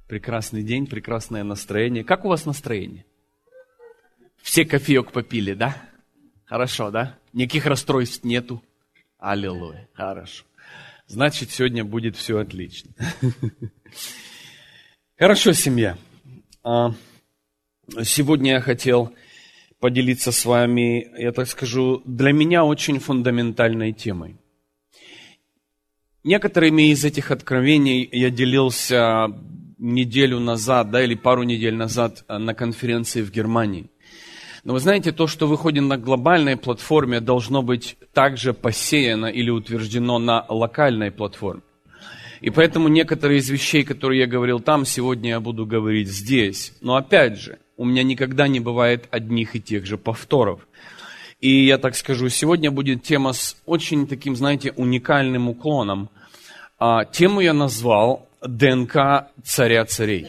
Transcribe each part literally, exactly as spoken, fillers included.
Прекрасный день, прекрасное настроение. Как у вас настроение? Все кофеек попили, да? Хорошо, да? Никаких расстройств нету? Аллилуйя, хорошо. Значит, сегодня будет все отлично. Хорошо, семья. Сегодня я хотел поделиться с вами, я так скажу, для меня очень фундаментальной темой. Некоторыми из этих откровений я делился неделю назад, да, или пару недель назад на конференции в Германии. Но вы знаете, то, что выходит на глобальной платформе, должно быть также посеяно или утверждено на локальной платформе. И поэтому некоторые из вещей, которые я говорил там, сегодня я буду говорить здесь. Но опять же, у меня никогда не бывает одних и тех же повторов. И я так скажу, сегодня будет тема с очень таким, знаете, уникальным уклоном. А, тему я назвал «ДНК царя царей».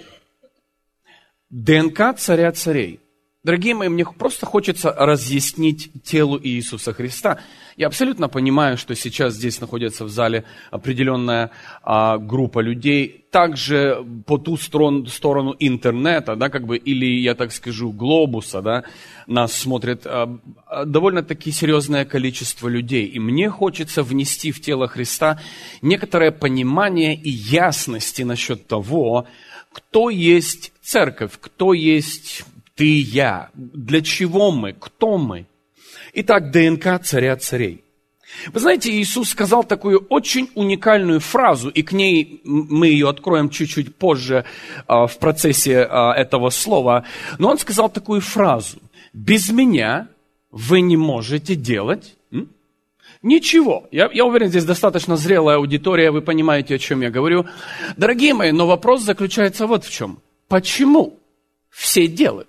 ДНК царя царей. Дорогие мои, мне просто хочется разъяснить телу Иисуса Христа. Я абсолютно понимаю, что сейчас здесь находится в зале определенная а, группа людей, также по ту сторону, сторону интернета, да, как бы, или, я так скажу, глобуса, да, нас смотрит а, довольно-таки серьезное количество людей. И мне хочется внести в тело Христа некоторое понимание и ясности насчет того, кто есть церковь, кто есть ты и я, для чего мы, кто мы. Итак, ДНК царя царей. Вы знаете, Иисус сказал такую очень уникальную фразу, и к ней мы ее откроем чуть-чуть позже а, в процессе а, этого слова. Но Он сказал такую фразу: «Без меня вы не можете делать м? ничего». Я, я уверен, здесь достаточно зрелая аудитория, вы понимаете, о чем я говорю. Дорогие мои, но вопрос заключается вот в чем. Почему все делают?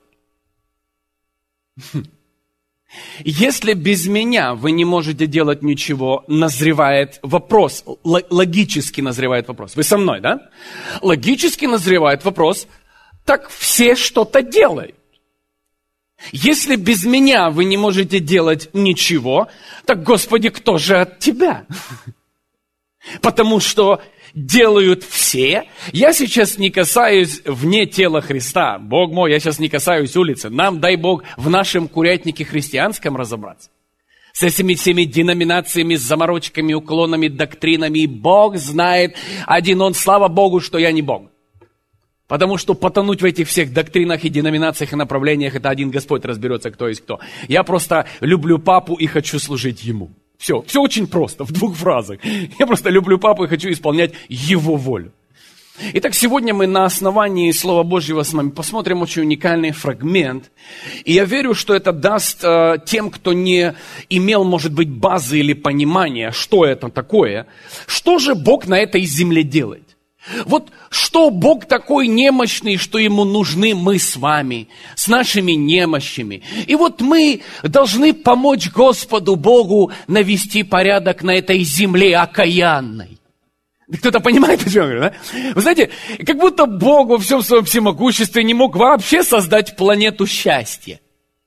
Если без меня вы не можете делать ничего, назревает вопрос, логически назревает вопрос. Вы со мной, да? Логически назревает вопрос, так все что-то делают. Если без меня вы не можете делать ничего, так, Господи, кто же от Тебя? Потому что делают все. Я сейчас не касаюсь вне тела Христа. Бог мой, я сейчас не касаюсь улицы. Нам, дай Бог, в нашем курятнике христианском разобраться. С этими всеми деноминациями, с заморочками, уклонами, доктринами. И Бог знает один Он. Слава Богу, что я не Бог. Потому что потонуть в этих всех доктринах и деноминациях и направлениях, это один Господь разберется, кто есть кто. Я просто люблю папу и хочу служить Ему. Все, все очень просто, в двух фразах. Я просто люблю папу и хочу исполнять его волю. Итак, сегодня мы на основании Слова Божьего с вами посмотрим очень уникальный фрагмент. И я верю, что это даст э, тем, кто не имел, может быть, базы или понимания, что это такое. Что же Бог на этой земле делает? Вот что Бог такой немощный, что Ему нужны мы с вами, с нашими немощами. И вот мы должны помочь Господу Богу навести порядок на этой земле окаянной. Кто-то понимает, о чем я говорю, да? Вы знаете, как будто Бог во всем своем всемогуществе не мог вообще создать планету счастья.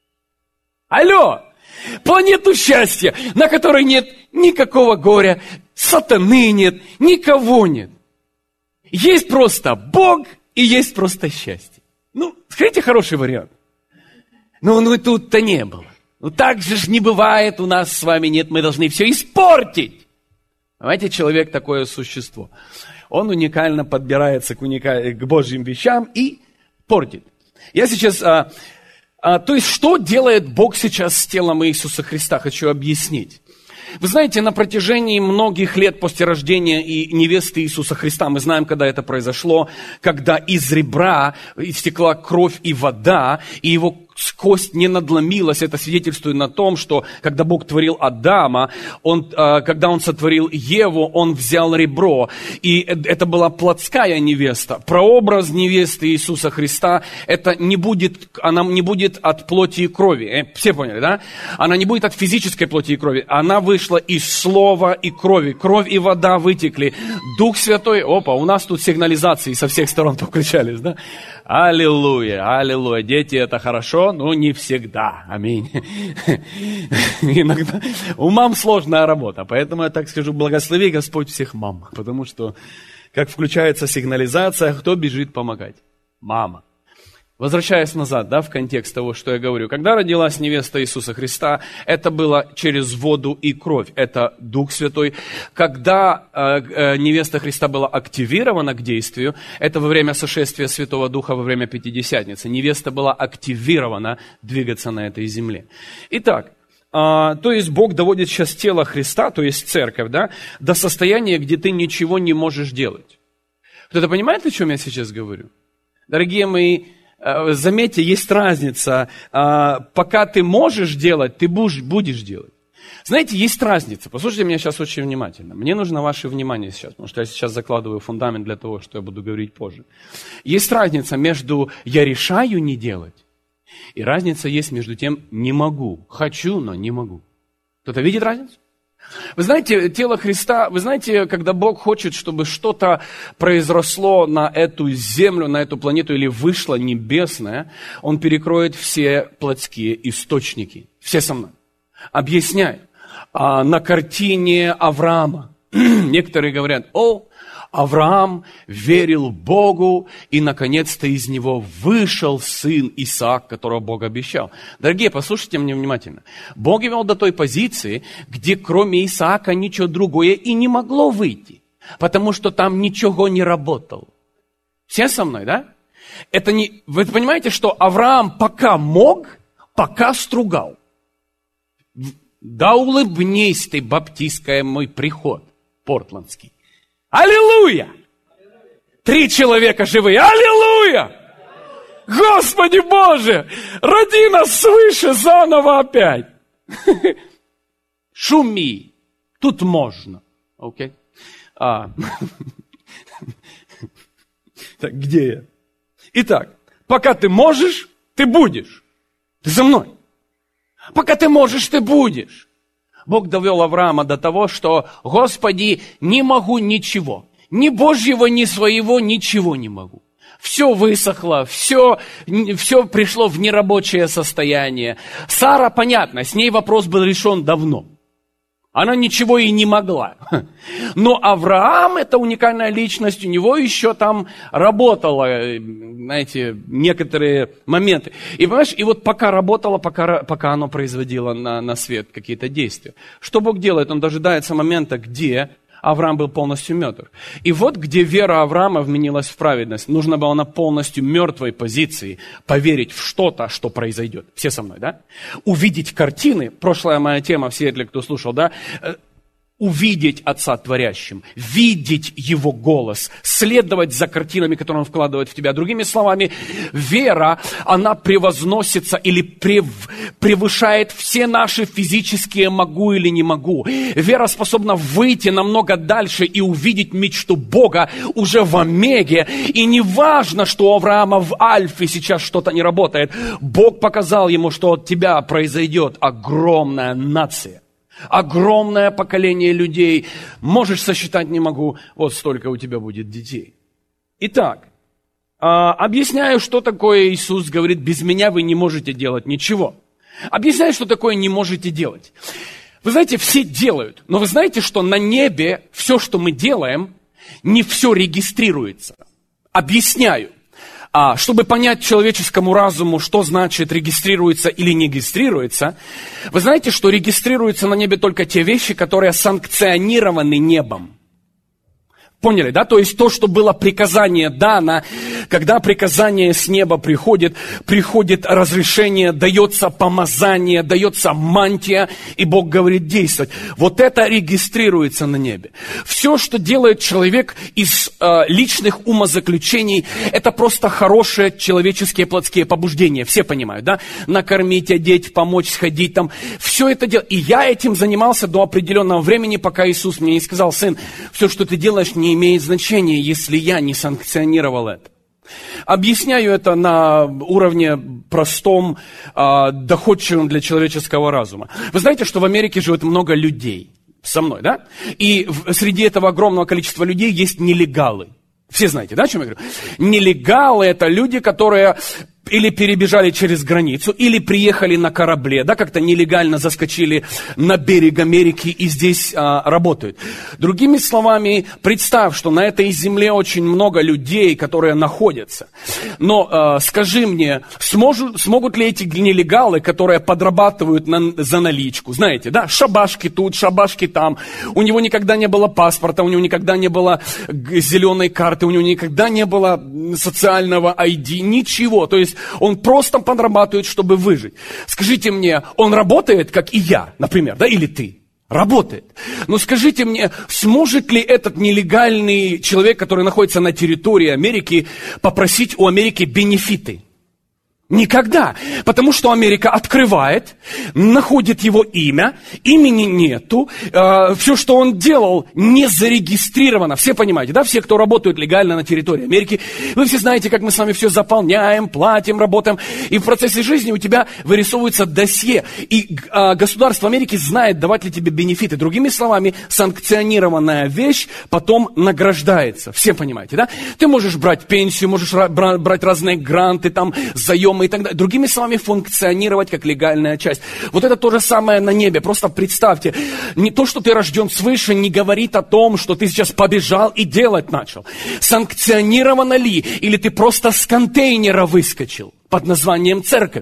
Алло! Планету счастья, на которой нет никакого горя, сатаны нет, никого нет. Есть просто Бог и есть просто счастье. Ну, скажите, хороший вариант. Ну, ну тут-то не было. Ну, так же ж не бывает, у нас с вами нет, мы должны все испортить. Понимаете, человек такое существо. Он уникально подбирается к, уникаль... к Божьим вещам и портит. Я сейчас... А, а, то есть, что делает Бог сейчас с телом Иисуса Христа? Хочу объяснить. Вы знаете, на протяжении многих лет после рождения и невесты Иисуса Христа, мы знаем, когда это произошло, когда из ребра истекла кровь и вода, и его кость не надломилась, это свидетельствует на том, что когда Бог творил Адама, он, когда Он сотворил Еву, Он взял ребро, и это была плотская невеста. Прообраз невесты Иисуса Христа, это не будет, она не будет от плоти и крови. Все поняли, да? Она не будет от физической плоти и крови. Она вышла из слова и крови. Кровь и вода вытекли. Дух Святой, опа, у нас тут сигнализации со всех сторон включались, да? Аллилуйя, аллилуйя. Дети, это хорошо, но не всегда. Аминь. Иногда у мам сложная работа, поэтому я так скажу, благослови Господь всех мам, потому что как включается сигнализация, кто бежит помогать? Мама. Возвращаясь назад, да, в контекст того, что я говорю. Когда родилась невеста Иисуса Христа, это было через воду и кровь, это Дух Святой. Когда э, э, невеста Христа была активирована к действию, это во время сошествия Святого Духа, во время Пятидесятницы. Невеста была активирована двигаться на этой земле. Итак, э, то есть Бог доводит сейчас тело Христа, то есть церковь, да, до состояния, где ты ничего не можешь делать. Кто-то понимает, о чем я сейчас говорю? Дорогие мои, заметьте, есть разница. Пока ты можешь делать, ты будешь делать. Знаете, есть разница. Послушайте меня сейчас очень внимательно. Мне нужно ваше внимание сейчас, потому что я сейчас закладываю фундамент для того, что я буду говорить позже. Есть разница между «я решаю не делать» и разница есть между тем «не могу». Хочу, но не могу. Кто-то видит разницу? Вы знаете, тело Христа, вы знаете, когда Бог хочет, чтобы что-то произросло на эту землю, на эту планету или вышло небесное, Он перекроет все плотские источники. Все со мной. Объясняю. А на картине Авраама некоторые говорят: о, Авраам верил Богу, и наконец-то из него вышел сын Исаак, которого Бог обещал. Дорогие, послушайте меня внимательно. Бог вел до той позиции, где кроме Исаака ничего другое и не могло выйти, потому что там ничего не работало. Все со мной, да? Это не... Вы понимаете, что Авраам пока мог, пока стругал. Да улыбнись ты, баптистская, мой приход, портландский. Аллилуйя! Три человека живые. Аллилуйя! Господи Боже! Роди нас свыше заново опять. Шуми. Тут можно. Окей? А. Так, где я? Итак, пока ты можешь, ты будешь. Ты за мной. Пока ты можешь, ты будешь. Бог довел Авраама до того, что, Господи, не могу ничего. Ни Божьего, ни своего, ничего не могу. Все высохло, все, все пришло в нерабочее состояние. Сара, понятно, с ней вопрос был решен давно. Она ничего и не могла. Но Авраам, это уникальная личность, у него еще там работало, знаете, некоторые моменты. И понимаешь, и вот пока работало, пока, пока оно производило на, на свет какие-то действия. Что Бог делает? Он дожидается момента, где Авраам был полностью мертв. И вот где вера Авраама вменилась в праведность. Нужно было на полностью мертвой позиции поверить в что-то, что произойдет. Все со мной, да? Увидеть картины. Прошлая моя тема, все ли кто слушал, да? Увидеть Отца Творящим, видеть Его голос, следовать за картинами, которые Он вкладывает в тебя. Другими словами, вера, она превозносится или прев, превышает все наши физические «могу» или «не могу». Вера способна выйти намного дальше и увидеть мечту Бога уже в Омеге. И не важно, что у Авраама в Альфе сейчас что-то не работает. Бог показал ему, что от тебя произойдет огромная нация. Огромное поколение людей. Можешь сосчитать, не могу. Вот столько у тебя будет детей. Итак, объясняю, что такое Иисус говорит: без меня вы не можете делать ничего. Объясняю, что такое не можете делать. Вы знаете, все делают. Но вы знаете, что на небе все, что мы делаем, не все регистрируется. Объясняю. А, чтобы понять человеческому разуму, что значит регистрируется или не регистрируется, вы знаете, что регистрируются на небе только те вещи, которые санкционированы небом. Поняли, да? То есть то, что было приказание дано, когда приказание с неба приходит, приходит разрешение, дается помазание, дается мантия, и Бог говорит действовать. Вот это регистрируется на небе. Все, что делает человек из э, личных умозаключений, это просто хорошие человеческие плотские побуждения. Все понимают, да? Накормить, одеть, помочь, сходить там. Все это дело. И я этим занимался до определенного времени, пока Иисус мне не сказал: сын, все, что ты делаешь, не имеет значения, если я не санкционировал это. Объясняю это на уровне простом, э, доходчивом для человеческого разума. Вы знаете, что в Америке живет много людей. Со мной, да? И в, среди этого огромного количества людей есть нелегалы. Все знаете, да, о чем я говорю? Нелегалы – это люди, которые или перебежали через границу, или приехали на корабле, да, как-то нелегально заскочили на берег Америки и здесь а, работают. Другими словами, представь, что на этой земле очень много людей, которые находятся. Но а, скажи мне, сможет, смогут ли эти нелегалы, которые подрабатывают на, за наличку, знаете, да, шабашки тут, шабашки там, у него никогда не было паспорта, у него никогда не было зеленой карты, у него никогда не было социального ай ди, ничего, то есть он просто подрабатывает, чтобы выжить. Скажите мне, он работает, как и я, например, да, или ты? Работает. Но скажите мне, сможет ли этот нелегальный человек, который находится на территории Америки, попросить у Америки бенефиты? Никогда. Потому что Америка открывает, находит его имя, имени нету, э, все, что он делал, не зарегистрировано. Все понимаете, да? Все, кто работают легально на территории Америки, вы все знаете, как мы с вами все заполняем, платим, работаем. И в процессе жизни у тебя вырисовывается досье. И э, государство Америки знает, давать ли тебе бенефиты. Другими словами, санкционированная вещь потом награждается. Все понимаете, да? Ты можешь брать пенсию, можешь брать разные гранты, там, заемы, и так далее. Другими словами, функционировать как легальная часть. Вот это то же самое на небе. Просто представьте, не то, что ты рожден свыше, не говорит о том, что ты сейчас побежал и делать начал. Санкционировано ли? Или ты просто с контейнера выскочил под названием церковь?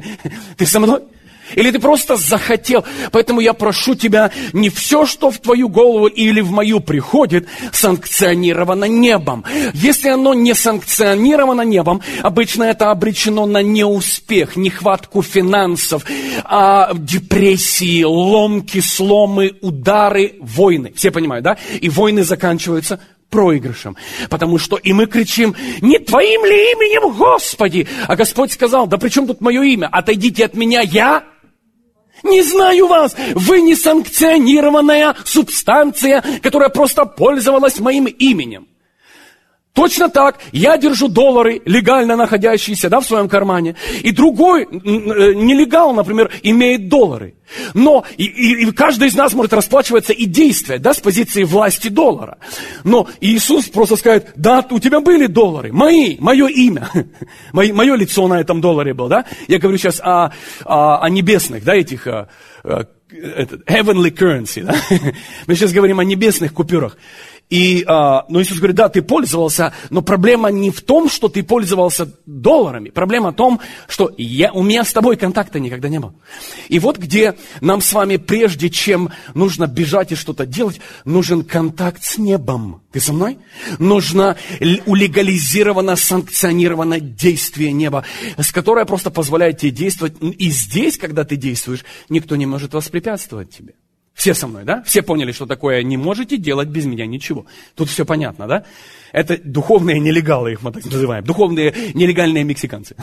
Ты со мной? Или ты просто захотел. Поэтому я прошу тебя, не все, что в твою голову или в мою приходит, санкционировано небом. Если оно не санкционировано небом, обычно это обречено на неуспех, нехватку финансов, а, депрессии, ломки, сломы, удары, войны. Все понимают, да? И войны заканчиваются проигрышем. Потому что и мы кричим: не твоим ли именем, Господи? А Господь сказал: да при чем тут мое имя? Отойдите от меня, я не знаю вас. Вы не санкционированная субстанция, которая просто пользовалась моим именем. Точно так, я держу доллары, легально находящиеся, да, в своем кармане, и другой нелегал, например, имеет доллары. Но и, и, и каждый из нас может расплачиваться и действовать, да, с позиции власти доллара. Но Иисус просто скажет: да, у тебя были доллары, мои, мое имя, мое, мое лицо на этом долларе было, да. Я говорю сейчас о, о, о небесных, да, этих о, о, heavenly currency, да. Мы сейчас говорим о небесных купюрах. И, а, ну, Иисус говорит: да, ты пользовался, но проблема не в том, что ты пользовался долларами. Проблема в том, что я, у меня с тобой контакта никогда не было. И вот где нам с вами, прежде чем нужно бежать и что-то делать, нужен контакт с небом. Ты со мной? Нужно улегализировано, санкционировано действие неба, с которое просто позволяет тебе действовать. И здесь, когда ты действуешь, никто не может воспрепятствовать тебе. Все со мной, да? Все поняли, что такое: не можете делать без меня ничего. Тут все понятно, да? Это духовные нелегалы, их мы так называем. Духовные нелегальные мексиканцы.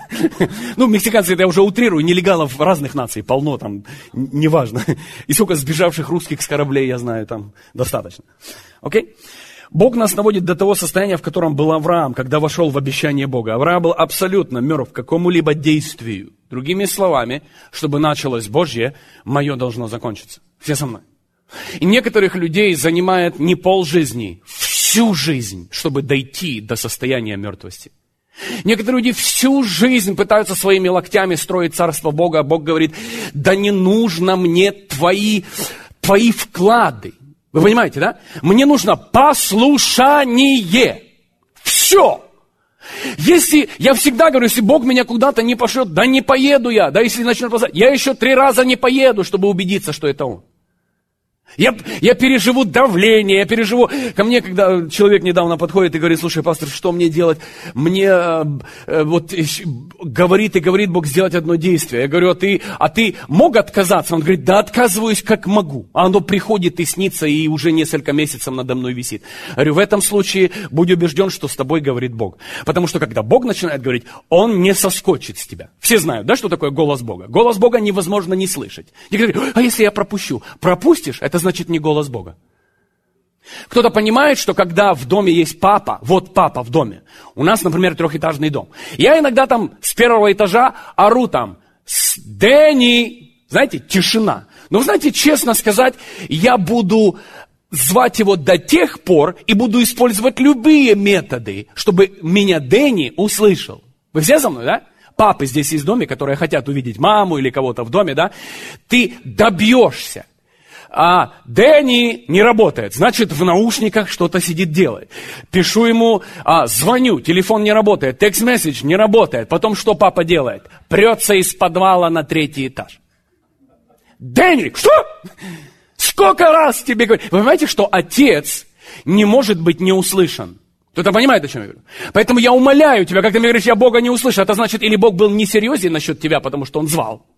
Ну, мексиканцы, это я уже утрирую, нелегалов разных наций полно, там, неважно. И сколько сбежавших русских с кораблей, я знаю, там достаточно. Окей? Бог нас наводит до того состояния, в котором был Авраам, когда вошел в обещание Бога. Авраам был абсолютно мертв к какому-либо действию. Другими словами, чтобы началось Божье, мое должно закончиться. Все со мной. И некоторых людей занимает не полжизни, всю жизнь, чтобы дойти до состояния мертвости. Некоторые люди всю жизнь пытаются своими локтями строить царство Бога, а Бог говорит: да не нужно мне твои, твои вклады. Вы понимаете, да? Мне нужно послушание. Все. Если, я всегда говорю, если Бог меня куда-то не пошлет, да не поеду я. Да если начнет послать, я еще три раза не поеду, чтобы убедиться, что это Он. Я, я переживу давление, я переживу... Ко мне, когда человек недавно подходит и говорит: слушай, пастор, что мне делать? Мне э, э, вот э, говорит и говорит Бог сделать одно действие. Я говорю: а ты, а ты мог отказаться? Он говорит: да отказываюсь как могу. А оно приходит и снится, и уже несколько месяцев надо мной висит. Я говорю: в этом случае будь убежден, что с тобой говорит Бог. Потому что когда Бог начинает говорить, Он не соскочит с тебя. Все знают, да, что такое голос Бога? Голос Бога невозможно не слышать. Некоторые говорят: а если я пропущу? Пропустишь? Это значит не голос Бога. Кто-то понимает, что когда в доме есть папа, вот папа в доме, у нас, например, трехэтажный дом, я иногда там с первого этажа ору там: Дэнни, знаете, тишина. Но, знаете, честно сказать, я буду звать его до тех пор и буду использовать любые методы, чтобы меня Дэнни услышал. Вы все со мной, да? папы здесь есть в доме, которые хотят увидеть маму или кого-то в доме, да, ты добьешься. А Дэнни не работает, значит, в наушниках что-то сидит делает. Пишу ему, а, звоню, телефон не работает, текст-месседж не работает. Потом что папа делает? Прется из подвала на третий этаж. Дэнни, что? Сколько раз тебе говорю? Вы понимаете, что отец не может быть не услышан? Кто-то понимает, о чем я говорю? Поэтому я умоляю тебя, когда ты мне говоришь, я Бога не услышу, это значит, или Бог был несерьезен насчет тебя, потому что Он звал.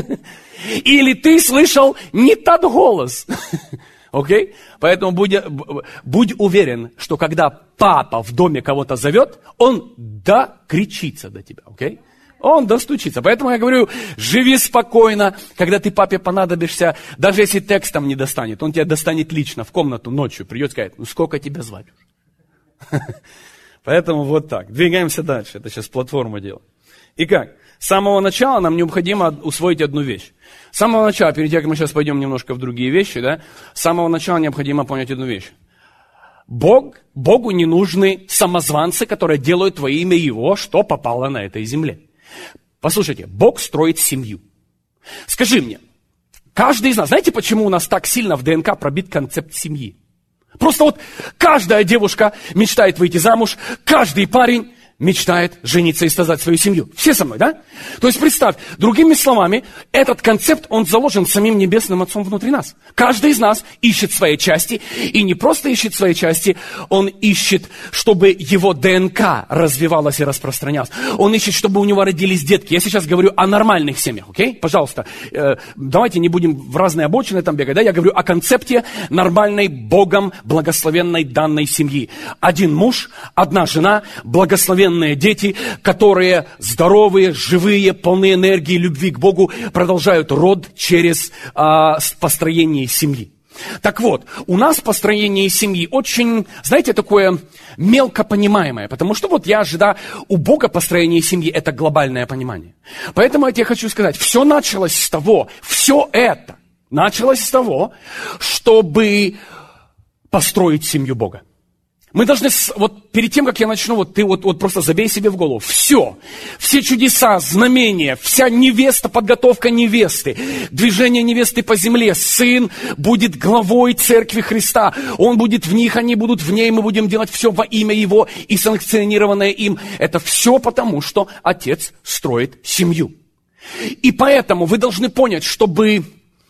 Или ты слышал не тот голос. Окей? Okay? Поэтому будь, будь уверен, что когда папа в доме кого-то зовет, он докричится до тебя. Окей? Okay? Он достучится. Поэтому я говорю, живи спокойно, когда ты папе понадобишься, даже если текстом не достанет, он тебя достанет лично в комнату ночью, придет и скажет, ну сколько тебя звать уже? Поэтому вот так. Двигаемся дальше. Это сейчас платформа делает. Итак, с самого начала нам необходимо усвоить одну вещь. С самого начала, перед тем, как мы сейчас пойдем немножко в другие вещи, да, с самого начала необходимо понять одну вещь. Бог, Богу не нужны самозванцы, которые делают во имя Его, что попало на этой земле. Послушайте, Бог строит семью. Скажи мне, каждый из нас, знаете, почему у нас так сильно в ДНК пробит концепт семьи? Просто вот каждая девушка мечтает выйти замуж, каждый парень мечтает жениться и создать свою семью. Все со мной, да? То есть представь, другими словами, этот концепт, он заложен самим Небесным Отцом внутри нас. Каждый из нас ищет своей части, и не просто ищет своей части, он ищет, чтобы его ДНК развивалась и распространялась. Он ищет, чтобы у него родились детки. Я сейчас говорю о нормальных семьях, окей? Пожалуйста, э, давайте не будем в разные обочины там бегать, да? Я говорю о концепте нормальной, Богом благословенной данной семьи. Один муж, одна жена, благословенная дети, которые здоровые, живые, полны энергии, любви к Богу, продолжают род через а, построение семьи. Так вот, у нас построение семьи очень, знаете, такое мелко понимаемое, потому что вот я ожидаю, у Бога построение семьи – это глобальное понимание. Поэтому я тебе хочу сказать, все началось с того, все это началось с того, чтобы построить семью Бога. Мы должны, вот перед тем, как я начну, вот ты вот, вот просто забей себе в голову. Все, все чудеса, знамения, вся невеста, подготовка невесты, движение невесты по земле. Сын будет главой церкви Христа. Он будет в них, они будут в ней. Мы будем делать все во имя Его и санкционированное им. Это все потому, что Отец строит семью. И поэтому вы должны понять, чтобы...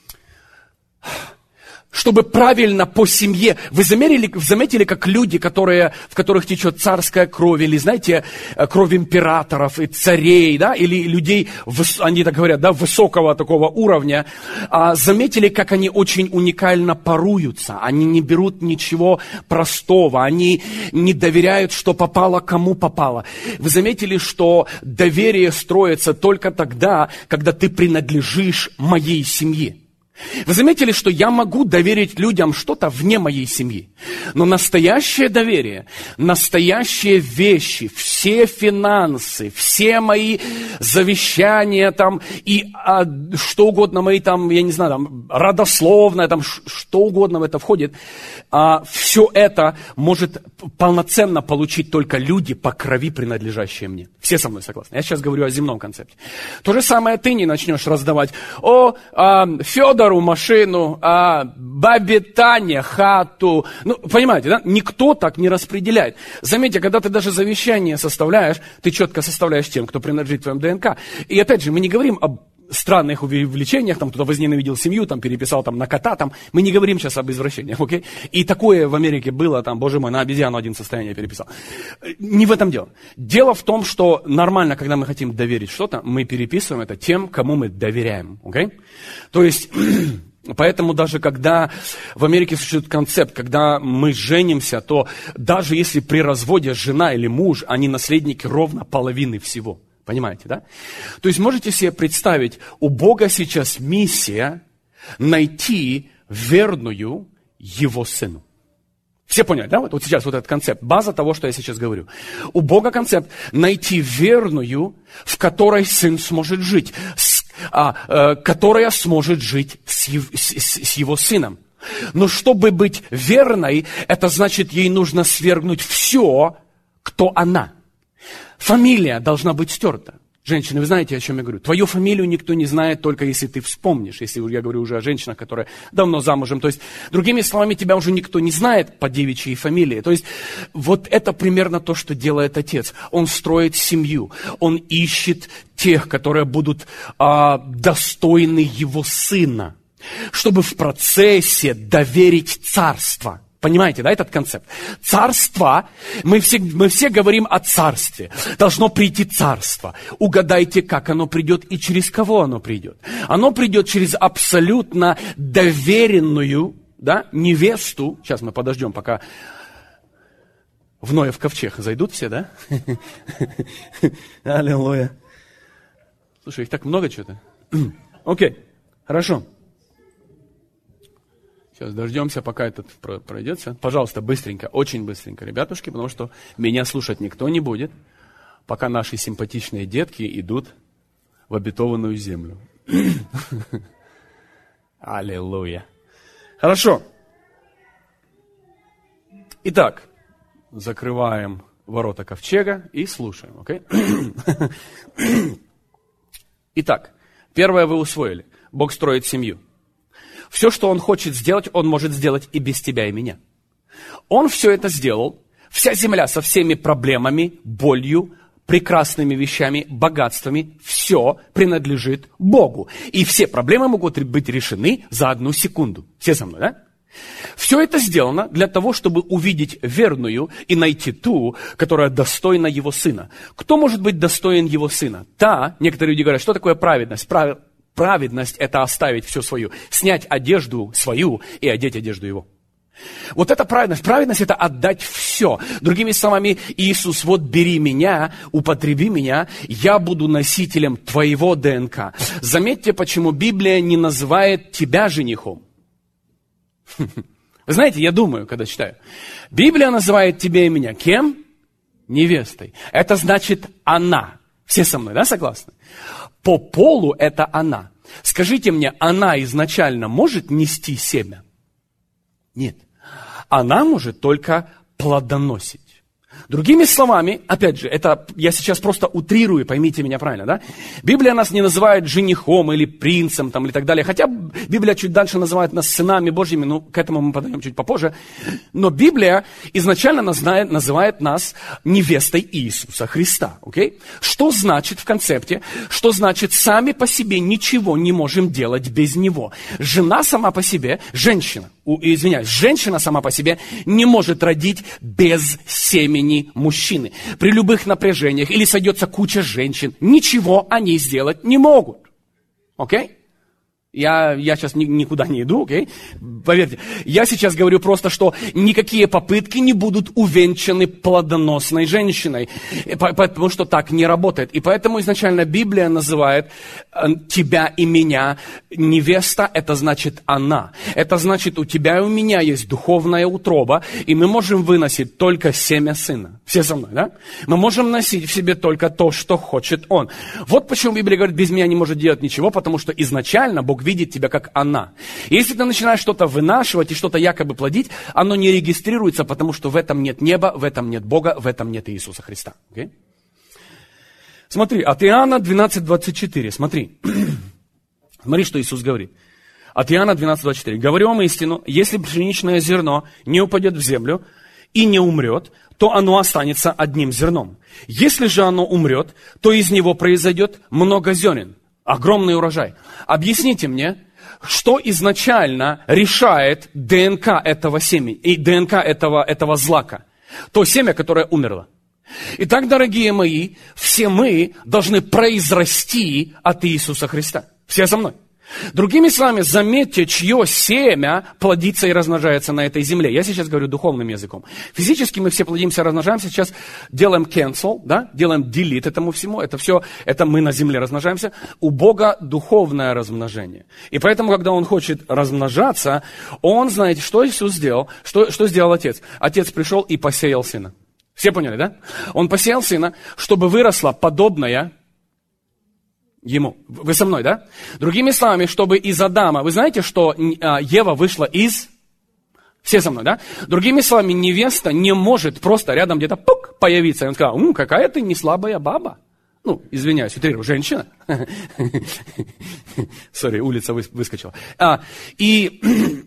Чтобы правильно по семье, вы заметили, заметили, как люди, которые, в которых течет царская кровь, или, знаете, кровь императоров и царей, да, или людей, они так говорят, да, высокого такого уровня, а, заметили, как они очень уникально паруются, они не берут ничего простого, они не доверяют, что попало, кому попало. Вы заметили, что доверие строится только тогда, когда ты принадлежишь моей семье. Вы заметили, что я могу доверить людям что-то вне моей семьи. Но настоящее доверие, настоящие вещи, все финансы, все мои завещания там, и а, что угодно мои там, я не знаю, там, родословное, там, что угодно в это входит, а, все это может полноценно получить только люди по крови, принадлежащие мне. Все со мной согласны. Я сейчас говорю о земном концепте. То же самое ты не начнешь раздавать. О, а, Федор, машину, а бабе Тане хату. Ну, понимаете, да? Никто так не распределяет. Заметьте, когда ты даже завещание составляешь, ты четко составляешь тем, кто принадлежит твоему ДНК. И опять же, мы не говорим об странных увлечениях, там кто-то возненавидел семью, там переписал там на кота, там. Мы не говорим сейчас об извращениях, окей? И такое в Америке было, там, боже мой, на обезьяну один состояние переписал. Не в этом дело. Дело в том, что нормально, когда мы хотим доверить что-то, мы переписываем это тем, кому мы доверяем, окей? То есть... Поэтому даже когда в Америке существует концепт, когда мы женимся, то даже если при разводе жена или муж, они наследники ровно половины всего. Понимаете, да? То есть можете себе представить, у Бога сейчас миссия найти верную Его Сыну. Все поняли, да? Вот, вот сейчас вот этот концепт, база того, что я сейчас говорю. У Бога концепт найти верную, в которой Сын сможет жить, с, а, а, которая сможет жить с, с, с Его Сыном. Но чтобы быть верной, это значит, ей нужно свергнуть все, кто она. Фамилия должна быть стерта. Женщины, вы знаете, о чем я говорю? Твою фамилию никто не знает, только если ты вспомнишь. Если я говорю уже о женщинах, которые давно замужем. То есть, другими словами, тебя уже никто не знает по девичьей фамилии. То есть, вот это примерно то, что делает отец. Он строит семью. Он ищет тех, которые будут а, достойны его сына, чтобы в процессе доверить царство. Понимаете, да, этот концепт? Царство, мы все, мы все говорим о царстве. Должно прийти царство. Угадайте, как оно придет и через кого оно придет. Оно придет через абсолютно доверенную, да, невесту. Сейчас мы подождем, пока в Ноев ковчег зайдут все, да? Аллилуйя. Слушай, их так много что-то. Окей, хорошо. Сейчас дождемся, пока этот пройдется. Пожалуйста, быстренько, очень быстренько, ребятушки, потому что меня слушать никто не будет, пока наши симпатичные детки идут в обетованную землю. Аллилуйя. Хорошо. Итак, закрываем ворота ковчега и слушаем, окей? Итак, первое вы усвоили. Бог строит семью. Все, что Он хочет сделать, Он может сделать и без тебя, и меня. Он все это сделал. Вся земля со всеми проблемами, болью, прекрасными вещами, богатствами, все принадлежит Богу. И все проблемы могут быть решены за одну секунду. Все со мной, да? Все это сделано для того, чтобы увидеть верную и найти ту, которая достойна Его Сына. Кто может быть достоин Его Сына? Та, некоторые люди говорят, что такое праведность? Правед... Праведность – это оставить все свое, снять одежду свою и одеть одежду Его. Вот это праведность. Праведность – это отдать все. Другими словами, Иисус, вот бери меня, употреби меня, я буду носителем твоего ДНК. Заметьте, почему Библия не называет тебя женихом. Вы знаете, я думаю, когда читаю, Библия называет тебя и меня кем? Невестой. Это значит она. Все со мной, да, согласны? По полу это она. Скажите мне, она изначально может нести семя? Нет. Она может только плодоносить. Другими словами, опять же, это я сейчас просто утрирую, поймите меня правильно, да? Библия нас не называет женихом или принцем там, и так далее. Хотя Библия чуть дальше называет нас сынами Божьими, ну, к этому мы подойдем чуть попозже. Но Библия изначально называет, называет нас невестой Иисуса Христа. Окей? Что значит в концепте? Что значит сами по себе ничего не можем делать без Него? Жена сама по себе, женщина, извиняюсь, женщина сама по себе не может родить без семени мужчины. При любых напряжениях или сойдется куча женщин, ничего они сделать не могут. Окей? Я, я сейчас ни, никуда не иду, окей? Поверьте, я сейчас говорю просто, что никакие попытки не будут увенчаны плодоносной женщиной, потому что так не работает. И поэтому изначально Библия называет тебя и меня невеста, это значит она. Это значит, у тебя и у меня есть духовная утроба, и мы можем выносить только семя сына. Все со мной, да? Мы можем носить в себе только то, что хочет он. Вот почему Библия говорит, без меня не может делать ничего, потому что изначально Бог видит тебя как она. И если ты начинаешь что-то вынашивать и что-то якобы плодить, оно не регистрируется, потому что в этом нет неба, в этом нет Бога, в этом нет Иисуса Христа. Okay? Смотри, от Иоанна двенадцать двадцать четыре, смотри. Смотри, что Иисус говорит. От Иоанна двенадцать двадцать четыре. «Говорю вам истину, если пшеничное зерно не упадет в землю и не умрет, то оно останется одним зерном. Если же оно умрет, то из него произойдет много зерен». Огромный урожай. Объясните мне, что изначально решает ДНК этого семени, и ДНК этого, этого злака? То семя, которое умерло. Итак, дорогие мои, все мы должны произрасти от Иисуса Христа. Все со мной. Другими словами, заметьте, чье семя плодится и размножается на этой земле. Я сейчас говорю духовным языком. Физически мы все плодимся, размножаемся. Сейчас делаем cancel, да? Делаем delete этому всему. Это все, это мы на земле размножаемся. У Бога духовное размножение. И поэтому, когда Он хочет размножаться, Он, знаете, что Иисус сделал? Что, что сделал Отец? Отец пришел и посеял Сына. Все поняли, да? Он посеял Сына, чтобы выросла подобная Ему. Вы со мной, да? Другими словами, чтобы из Адама... Вы знаете, что Ева вышла из... Все со мной, да? Другими словами, невеста не может просто рядом где-то пук, появиться. И он сказал, «М, какая ты не слабая баба. ну, извиняюсь, утрирую, женщина, сори, улица выскочила, а, и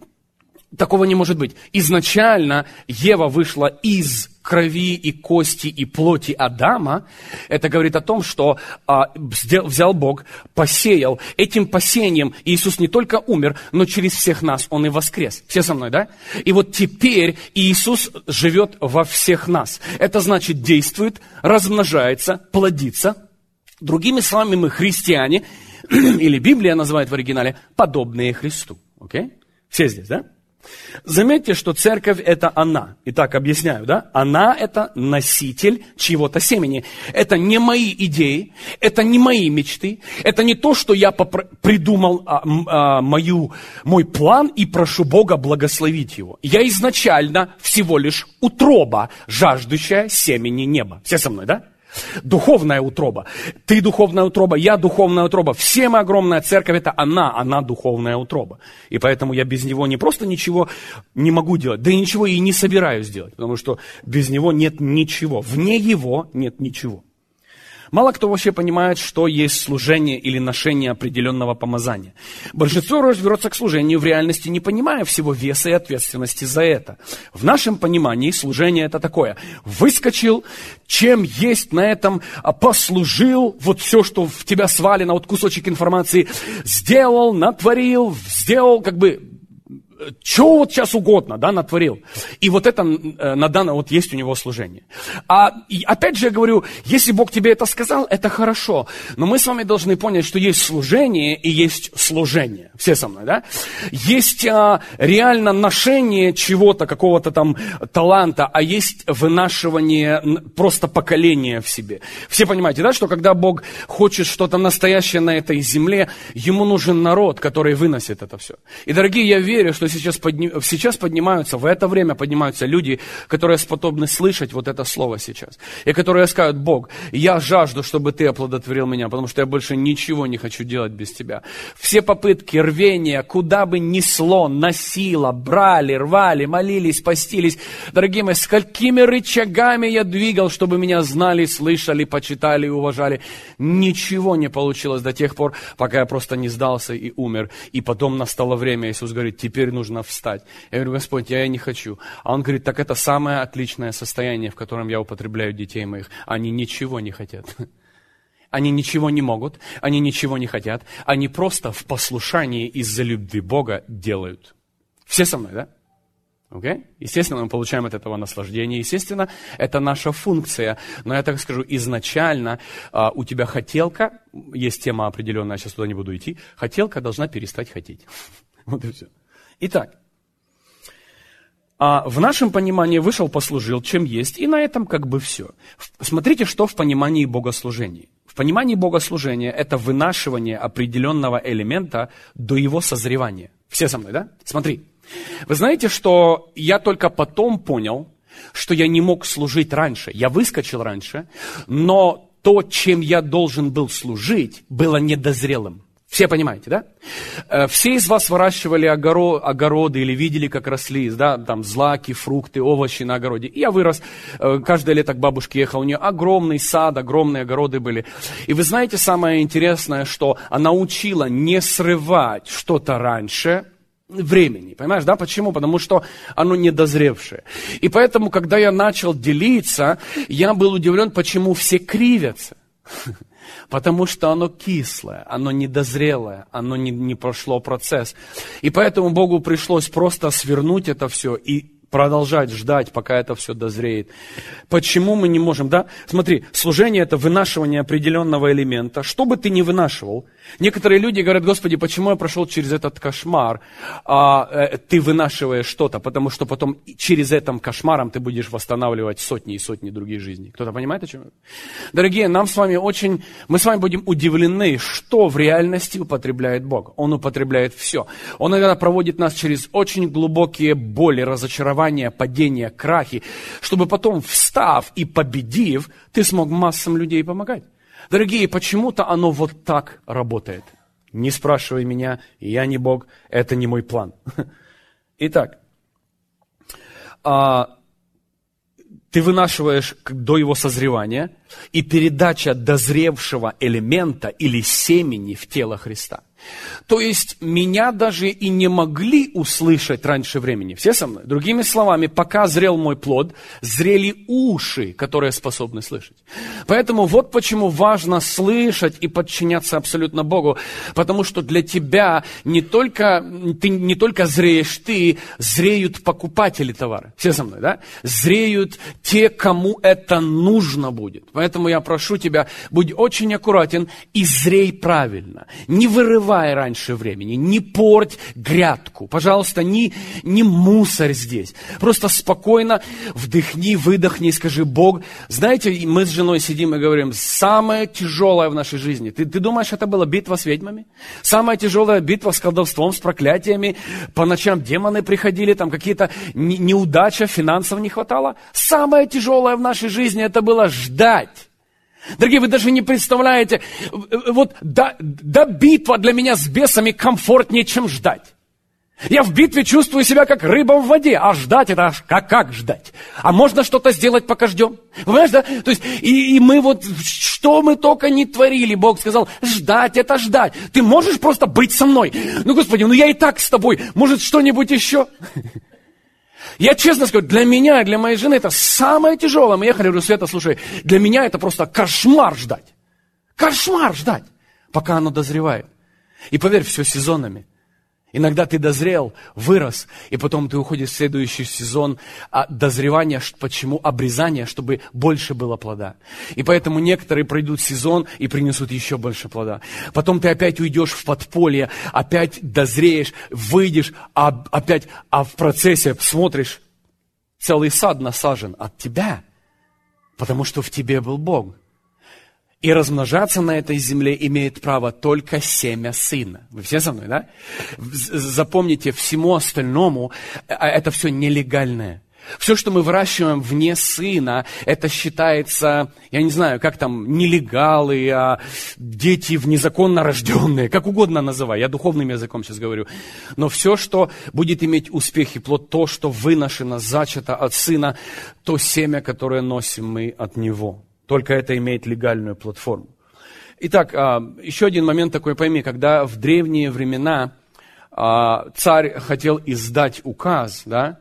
такого не может быть. Изначально Ева вышла из крови и кости и плоти Адама. Это говорит о том, что а, взял Бог, посеял. Этим посеянием Иисус не только умер, но через всех нас Он и воскрес. Все со мной, да? И вот теперь Иисус живет во всех нас. Это значит, действует, размножается, плодится. Другими словами, мы христиане, или Библия называет в оригинале, подобные Христу. Окей? Все здесь, да? Заметьте, что церковь – это она. Итак, объясняю, да? Она – это носитель чьего-то семени. Это не мои идеи, это не мои мечты, это не то, что я попр- придумал а, а, мою, мой план и прошу Бога благословить его. Я изначально всего лишь утроба, жаждущая семени неба. Все со мной, да? Духовная утроба. Ты духовная утроба, я духовная утроба. Все мы огромная церковь, это она, она духовная утроба. И поэтому я без него не просто ничего не могу делать, да и ничего и не собираюсь делать, потому что без него нет ничего. Вне его нет ничего. Мало кто вообще понимает, что есть служение или ношение определенного помазания. Большинство разберется к служению в реальности, не понимая всего веса и ответственности за это. В нашем понимании служение это такое. Выскочил, чем есть на этом, послужил, вот все, что в тебя свалено, вот кусочек информации, сделал, натворил, сделал, как бы... Чего вот сейчас угодно, да, натворил. И вот это э, на данное вот есть у него служение. А и опять же я говорю, если Бог тебе это сказал, это хорошо. Но мы с вами должны понять, что есть служение и есть служение. Все со мной, да? Есть а, реально ношение чего-то, какого-то там таланта, а есть вынашивание просто поколения в себе. Все понимаете, да, что когда Бог хочет что-то настоящее на этой земле, ему нужен народ, который выносит это все. И, дорогие, я верю, что сейчас, подни... сейчас поднимаются, в это время поднимаются люди, которые способны слышать вот это слово сейчас. И которые скажут: Бог, я жажду, чтобы ты оплодотворил меня, потому что я больше ничего не хочу делать без тебя. Все попытки, рвения, куда бы несло, носило, брали, рвали, молились, постились. Дорогие мои, сколькими рычагами я двигал, чтобы меня знали, слышали, почитали и уважали. Ничего не получилось до тех пор, пока я просто не сдался и умер. И потом настало время, Иисус говорит: теперь нужно встать. Я говорю: Господь, я не хочу. А Он говорит: так это самое отличное состояние, в котором я употребляю детей моих. Они ничего не хотят. Они ничего не могут, они ничего не хотят. Они просто в послушании из-за любви Бога делают. Все со мной, да? Okay? Естественно, мы получаем от этого наслаждение. Естественно, это наша функция. Но я так скажу, изначально а, у тебя хотелка, есть тема определенная, я сейчас туда не буду идти, хотелка должна перестать хотеть. Вот и все. Итак, а в нашем понимании вышел, послужил, чем есть, и на этом как бы все. Смотрите, что в понимании богослужения. В понимании богослужения это вынашивание определенного элемента до его созревания. Все со мной, да? Смотри. Вы знаете, что я только потом понял, что я не мог служить раньше. Я выскочил раньше, но то, чем я должен был служить, было недозрелым. Все понимаете, да? Все из вас выращивали огороды или видели, как росли, да, там злаки, фрукты, овощи на огороде. И я вырос, каждое лето к бабушке ехал, у нее огромный сад, огромные огороды были. И вы знаете, самое интересное, что она учила не срывать что-то раньше времени. Понимаешь, да? Почему? Потому что оно недозревшее. И поэтому, когда я начал делиться, я был удивлен, почему все кривятся. Потому что оно кислое, оно недозрелое, оно не, не прошло процесс. И поэтому Богу пришлось просто свернуть это все и продолжать ждать, пока это все дозреет. Почему мы не можем, да? Смотри, служение это вынашивание определенного элемента. Что бы ты ни вынашивал, некоторые люди говорят: Господи, почему я прошел через этот кошмар? А, э, ты вынашиваешь что-то, потому что потом через этим кошмаром ты будешь восстанавливать сотни и сотни других жизней. Кто-то понимает, о чем я? Дорогие, нам с вами очень, мы с вами будем удивлены, что в реальности употребляет Бог. Он употребляет все. Он иногда проводит нас через очень глубокие боли, разочарования, падения, крахи, чтобы потом, встав и победив, ты смог массам людей помогать. Дорогие, почему-то оно вот так работает. Не спрашивай меня, я не Бог, это не мой план. Итак, ты вынашиваешь до его созревания, и передача дозревшего элемента или семени в тело Христа. То есть меня даже и не могли услышать раньше времени. Все со мной? Другими словами, пока зрел мой плод, зрели уши, которые способны слышать. Поэтому вот почему важно слышать и подчиняться абсолютно Богу. Потому что для тебя не только, ты не только зреешь ты, зреют покупатели товара. Все со мной, да? Зреют те, кому это нужно будет. Поэтому я прошу тебя, будь очень аккуратен и зрей правильно. Не вырывай раньше времени, не порть грядку. Пожалуйста, не, не мусорь здесь. Просто спокойно вдохни, выдохни и скажи: Бог, знаете, мы с женой сидим и говорим, самое тяжелое в нашей жизни. Ты, ты думаешь, это была битва с ведьмами? Самая тяжелая битва с колдовством, с проклятиями. По ночам демоны приходили, там какие-то не, неудачи, финансов не хватало. Самое тяжелое в нашей жизни это было ждать. Дорогие, вы даже не представляете, вот да, да битва для меня с бесами комфортнее, чем ждать. Я в битве чувствую себя как рыба в воде, а ждать это аж как, как ждать? А можно что-то сделать, пока ждем? Понимаешь, да? То есть, и, и мы вот, что мы только не творили, Бог сказал, ждать это ждать. Ты можешь просто быть со мной? Ну, Господи, ну я и так с тобой, может что-нибудь еще? Я честно скажу, для меня и для моей жены это самое тяжелое. Мы ехали, говорю, Света, слушай, для меня это просто кошмар ждать. Кошмар ждать, пока оно дозревает. И поверь, все сезонами. Иногда ты дозрел, вырос, и потом ты уходишь в следующий сезон а дозревания, почему обрезания, чтобы больше было плода. И поэтому некоторые пройдут сезон и принесут еще больше плода. Потом ты опять уйдешь в подполье, опять дозреешь, выйдешь, а опять, а в процессе смотришь, целый сад насажен от тебя, потому что в тебе был Бог. И размножаться на этой земле имеет право только семя сына. Вы все со мной, да? Запомните, всему остальному это все нелегальное. Все, что мы выращиваем вне сына, это считается, я не знаю, как там, нелегалы, а дети незаконно рожденные, как угодно называй, я духовным языком сейчас говорю. Но все, что будет иметь успех и плод, то, что выношено, зачато от сына, то семя, которое носим мы от него. Только это имеет легальную платформу. Итак, еще один момент такой пойми. Когда в древние времена царь хотел издать указ, да,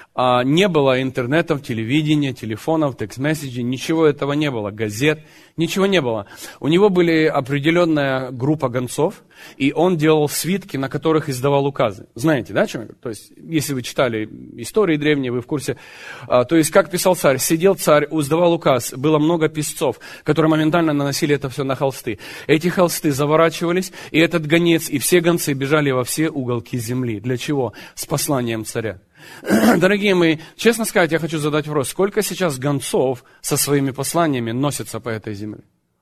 не было интернетов, телевидения, телефонов, текст-месседжей, ничего этого не было, газет, ничего не было. У него были определенная группа гонцов, и он делал свитки, на которых издавал указы. Знаете, да, о чем я говорю? То есть, если вы читали истории древние, вы в курсе. То есть, как писал царь? Сидел царь, издавал указ, было много писцов, которые моментально наносили это все на холсты. Эти холсты заворачивались, и этот гонец, и все гонцы бежали во все уголки земли. Для чего? С посланием царя. Дорогие мои, честно сказать, я хочу задать вопрос. Сколько сейчас гонцов со своими посланиями носятся по этой земле?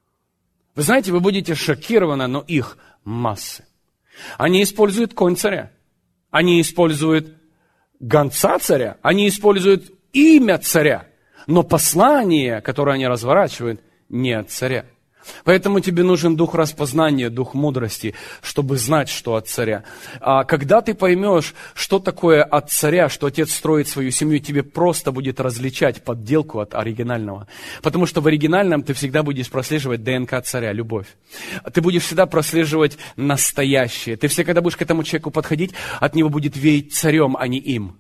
Вы знаете, вы будете шокированы, но их массы. Они используют конь царя. Они используют гонца царя. Они используют имя царя. Но послание, которое они разворачивают, не от царя. Поэтому тебе нужен дух распознания, дух мудрости, чтобы знать, что от царя. А когда ты поймешь, что такое от царя, что отец строит свою семью, тебе просто будет различать подделку от оригинального. Потому что в оригинальном ты всегда будешь прослеживать ДНК царя, любовь. Ты будешь всегда прослеживать настоящее. Ты всегда, когда будешь к этому человеку подходить, от него будет веять царем, а не им.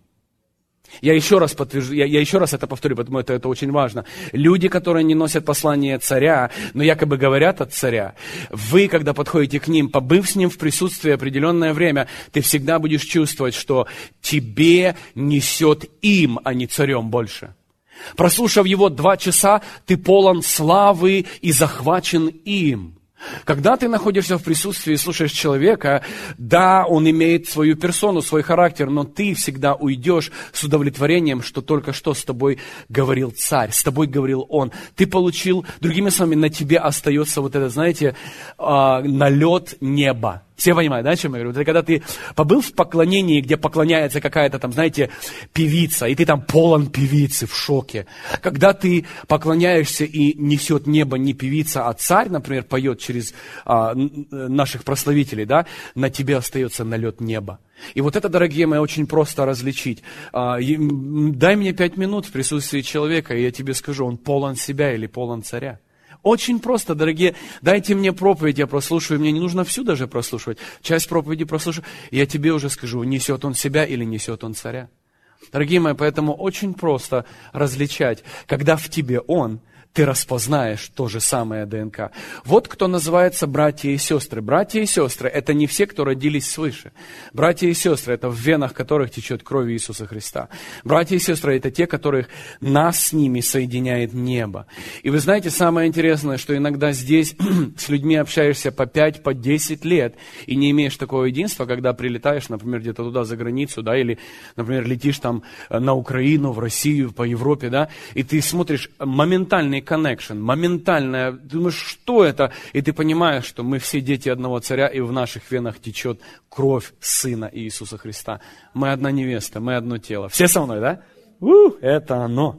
Я еще раз подтвержу, я, я еще раз это повторю, потому что это очень важно. Люди, которые не носят послание царя, но якобы говорят от царя, вы, когда подходите к ним, побыв с ним в присутствии определенное время, ты всегда будешь чувствовать, что тебе несет им, а не царем больше. Прослушав его два часа, ты полон славы и захвачен им. Когда ты находишься в присутствии и слушаешь человека, да, он имеет свою персону, свой характер, но ты всегда уйдешь с удовлетворением, что только что с тобой говорил царь, с тобой говорил он. Ты получил, другими словами, на тебе остается вот это, знаете, налет неба. Все понимают, да, о чем я говорю? Это когда ты побыл в поклонении, где поклоняется какая-то там, знаете, певица, и ты там полон певицы, в шоке. Когда ты поклоняешься и несет небо не певица, а царь, например, поет через а, наших прославителей, да, на тебе остается налет неба. И вот это, дорогие мои, очень просто различить. А, и, дай мне пять минут в присутствии человека, и я тебе скажу, он полон себя или полон царя. Очень просто, дорогие. Дайте мне проповедь, я прослушаю. Мне не нужно всю даже прослушивать. Часть проповеди прослушаю, и я тебе уже скажу, несет он себя или несет он царя. Дорогие мои, поэтому очень просто различать, когда в тебе он, ты распознаешь то же самое ДНК. Вот кто называется братья и сестры. Братья и сестры – это не все, кто родились свыше. Братья и сестры – это в венах которых течет кровь Иисуса Христа. Братья и сестры – это те, которых нас с ними соединяет небо. И вы знаете, самое интересное, что иногда здесь с людьми общаешься по пять, по десять лет, и не имеешь такого единства, когда прилетаешь, например, где-то туда за границу, да, или, например, летишь там на Украину, в Россию, по Европе, да, и ты смотришь моментальный connection, моментальная, думаешь, что это? И ты понимаешь, что мы все дети одного царя, и в наших венах течет кровь Сына Иисуса Христа. Мы одна невеста, мы одно тело. Все со мной, да? У, это оно.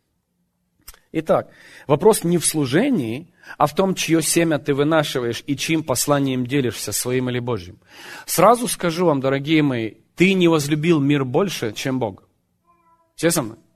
Итак, вопрос не в служении, а в том, чье семя ты вынашиваешь и чьим посланием делишься, своим или Божьим. Сразу скажу вам, дорогие мои, ты не возлюбил мир больше, чем Бог. Все со мной?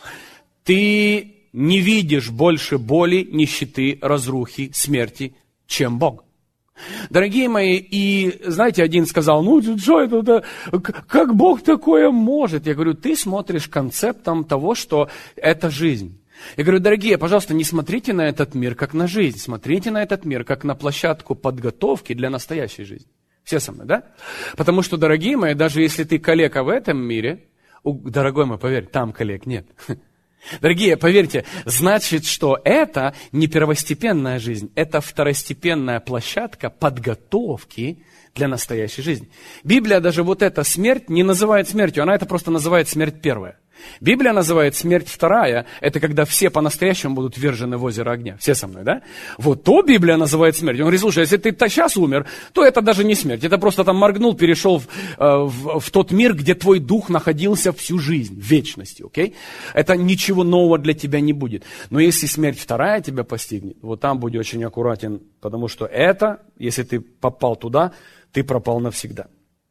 Ты не видишь больше боли, нищеты, разрухи, смерти, чем Бог. Дорогие мои, и знаете, один сказал, ну, что это, это, как Бог такое может? Я говорю, ты смотришь концептом того, что это жизнь. Я говорю, дорогие, пожалуйста, не смотрите на этот мир как на жизнь, смотрите на этот мир как на площадку подготовки для настоящей жизни. Все со мной, да? Потому что, дорогие мои, даже если ты калека в этом мире, дорогой мой, поверь, там коллег нет. Дорогие, поверьте, значит, что это не первостепенная жизнь, это второстепенная площадка подготовки для настоящей жизни. Библия даже вот эту смерть не называет смертью, она это просто называет смерть первая. Библия называет смерть вторая, это когда все по-настоящему будут ввержены в озеро огня. Все со мной, да? Вот то Библия называет смертью. Он говорит, слушай, если ты сейчас умер, то это даже не смерть. Это просто там моргнул, перешел в, в, в тот мир, где твой дух находился всю жизнь, в вечности, окей? Это ничего нового для тебя не будет. Но если смерть вторая тебя постигнет, вот там будь очень аккуратен, потому что это, если ты попал туда, ты пропал навсегда.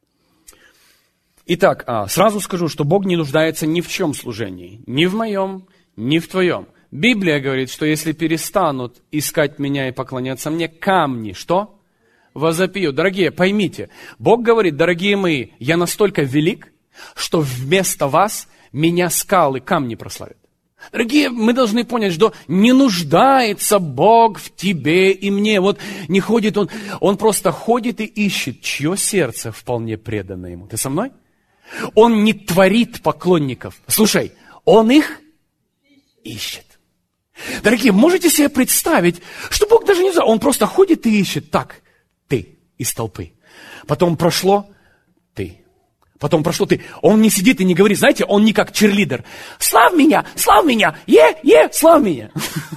Итак, сразу скажу, что Бог не нуждается ни в чем служении. Ни в моем, ни в твоем. Библия говорит, что если перестанут искать меня и поклоняться мне, камни, что? Возопьют. Дорогие, поймите, Бог говорит, дорогие мои, я настолько велик, что вместо вас меня скалы, камни прославят. Дорогие, мы должны понять, что не нуждается Бог в тебе и мне. Вот не ходит Он, Он просто ходит и ищет, чье сердце вполне предано Ему. Ты со мной? Он не творит поклонников. Слушай, Он их ищет. Дорогие, можете себе представить, что Бог даже не знает, Он просто ходит и ищет. Так, ты из толпы. Потом прошло ты. Потом прошло ты. Он не сидит и не говорит, знаете, он не как черлидер. Славь меня, славь меня, е, е, славь меня.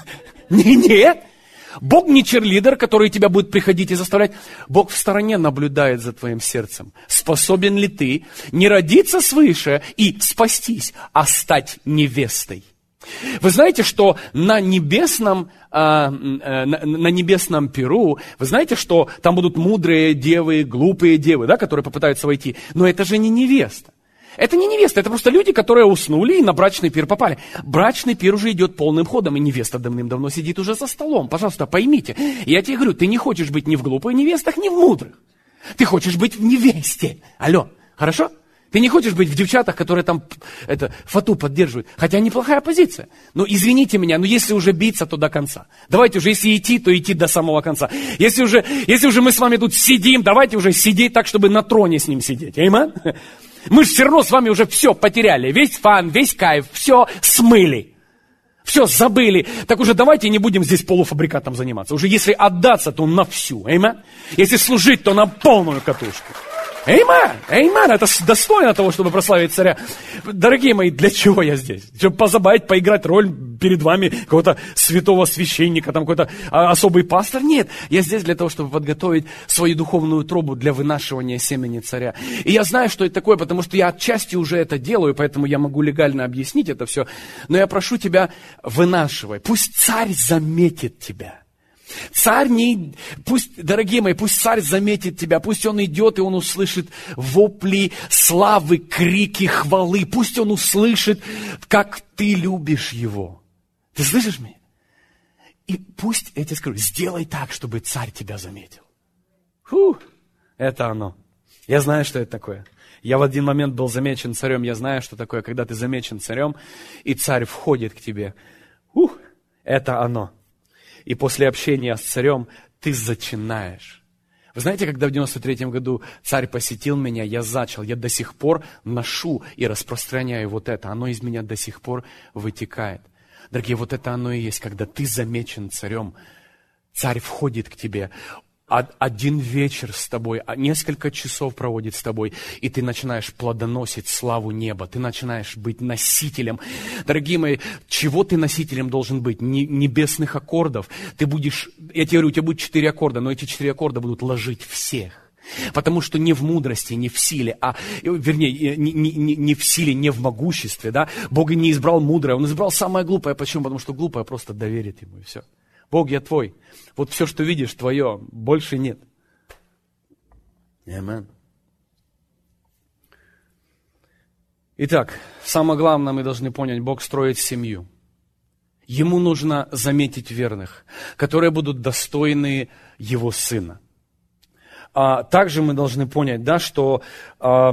Нет. Бог не черлидер, который тебя будет приходить и заставлять. Бог в стороне наблюдает за твоим сердцем. Способен ли ты не родиться свыше и спастись, а стать невестой? Вы знаете, что на небесном, на, на небесном пиру, вы знаете, что там будут мудрые девы, глупые девы, да, которые попытаются войти. Но это же не невеста. Это не невеста, это просто люди, которые уснули и на брачный пир попали. Брачный пир уже идет полным ходом, и невеста давным-давно сидит уже за столом. Пожалуйста, поймите. Я тебе говорю, ты не хочешь быть ни в глупых невестах, ни в мудрых. Ты хочешь быть в невесте. Алло, хорошо? Ты не хочешь быть в девчатах, которые там это, фату поддерживают. Хотя неплохая позиция. Но извините меня, но если уже биться, то до конца. Давайте уже, если идти, то идти до самого конца. Если уже, если уже мы с вами тут сидим, давайте уже сидеть так, чтобы на троне с ним сидеть. Аминь? Мы же все равно с вами уже все потеряли. Весь фан, весь кайф, все смыли. Все забыли. Так уже давайте не будем здесь полуфабрикатом заниматься. Уже если отдаться, то на всю. Аминь? Если служить, то на полную катушку. Эймен, эймен, это достойно того, чтобы прославить царя. Дорогие мои, для чего я здесь? Чтобы позабавить, поиграть роль перед вами какого-то святого священника, там какой-то особый пастор? Нет, я здесь для того, чтобы подготовить свою духовную трубу для вынашивания семени царя. И я знаю, что это такое, потому что я отчасти уже это делаю, поэтому я могу легально объяснить это все. Но я прошу тебя, вынашивай. Пусть царь заметит тебя. Царь не, пусть, дорогие мои, пусть царь заметит тебя, пусть он идет и он услышит вопли славы, крики хвалы, пусть он услышит, как ты любишь его. Ты слышишь меня? И пусть, я тебе скажу, сделай так, чтобы царь тебя заметил. Фу, это оно. Я знаю, что это такое. Я в один момент был замечен царем, я знаю, что такое, когда ты замечен царем, и царь входит к тебе. Фу, это оно. И после общения с царем ты зачинаешь. Вы знаете, когда в девяносто третьем году царь посетил меня, я зачал, я до сих пор ношу и распространяю вот это. Оно из меня до сих пор вытекает. Дорогие, вот это оно и есть, когда ты замечен царем. Царь входит к тебе. Один вечер с тобой, несколько часов проводит с тобой, и ты начинаешь плодоносить славу неба, ты начинаешь быть носителем. Дорогие мои, чего ты носителем должен быть? Небесных аккордов. Ты будешь, я тебе говорю, у тебя будет четыре аккорда, но эти четыре аккорда будут ложить всех. Потому что не в мудрости, не в силе, а, вернее, не, не, не в силе, не в могуществе, да? Бог не избрал мудрое, Он избрал самое глупое. Почему? Потому что глупое просто доверит Ему, и все. Бог, я Твой. Вот все, что видишь, Твое, больше нет. Аминь. Итак, самое главное, мы должны понять, Бог строит семью. Ему нужно заметить верных, которые будут достойны Его Сына. А также мы должны понять, да, что а,